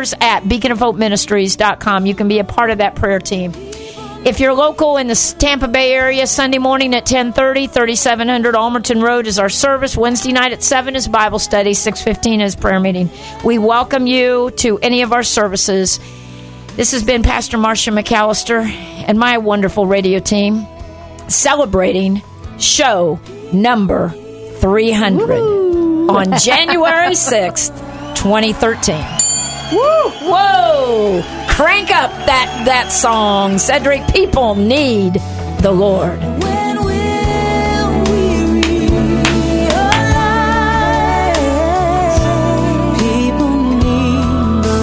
prayers@beaconofhopeministries.com. You can be a part of that prayer team. If you're local in the Tampa Bay area, Sunday morning at 10:30, 3700 Almerton Road is our service. Wednesday night at 7 is Bible study. 6:15 is prayer meeting. We welcome you to any of our services. This has been Pastor Marcia McAllister and my wonderful radio team celebrating show number 300 on January 6th, 2013. Woo! Whoa! Crank up that song, Cedric. People need the Lord. When will we realize people need the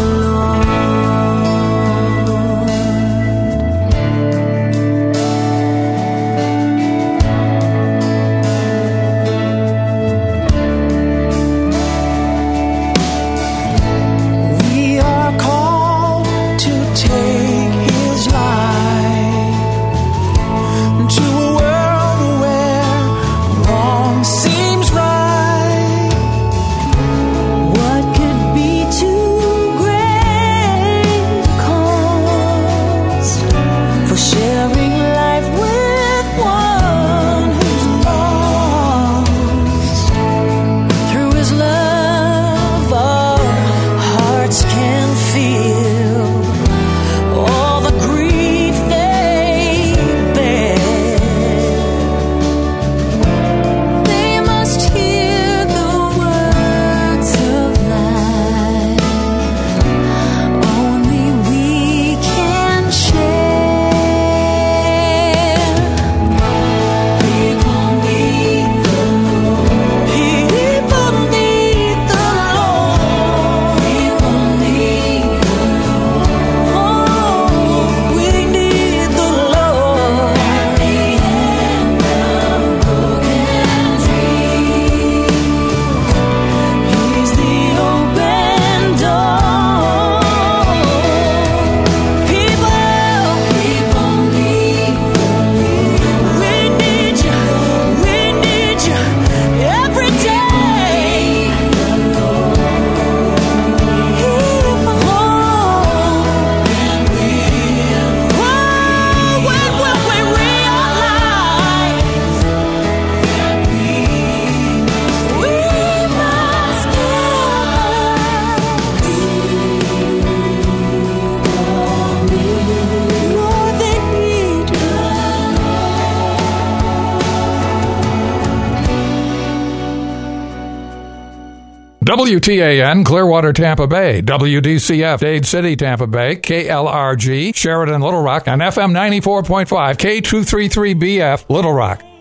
Lord? We are called to take His life to a world WTAN, Clearwater, Tampa Bay. WDCF, Dade City, Tampa Bay. KLRG, Sheridan, Little Rock. And FM 94.5, K233BF, Little Rock.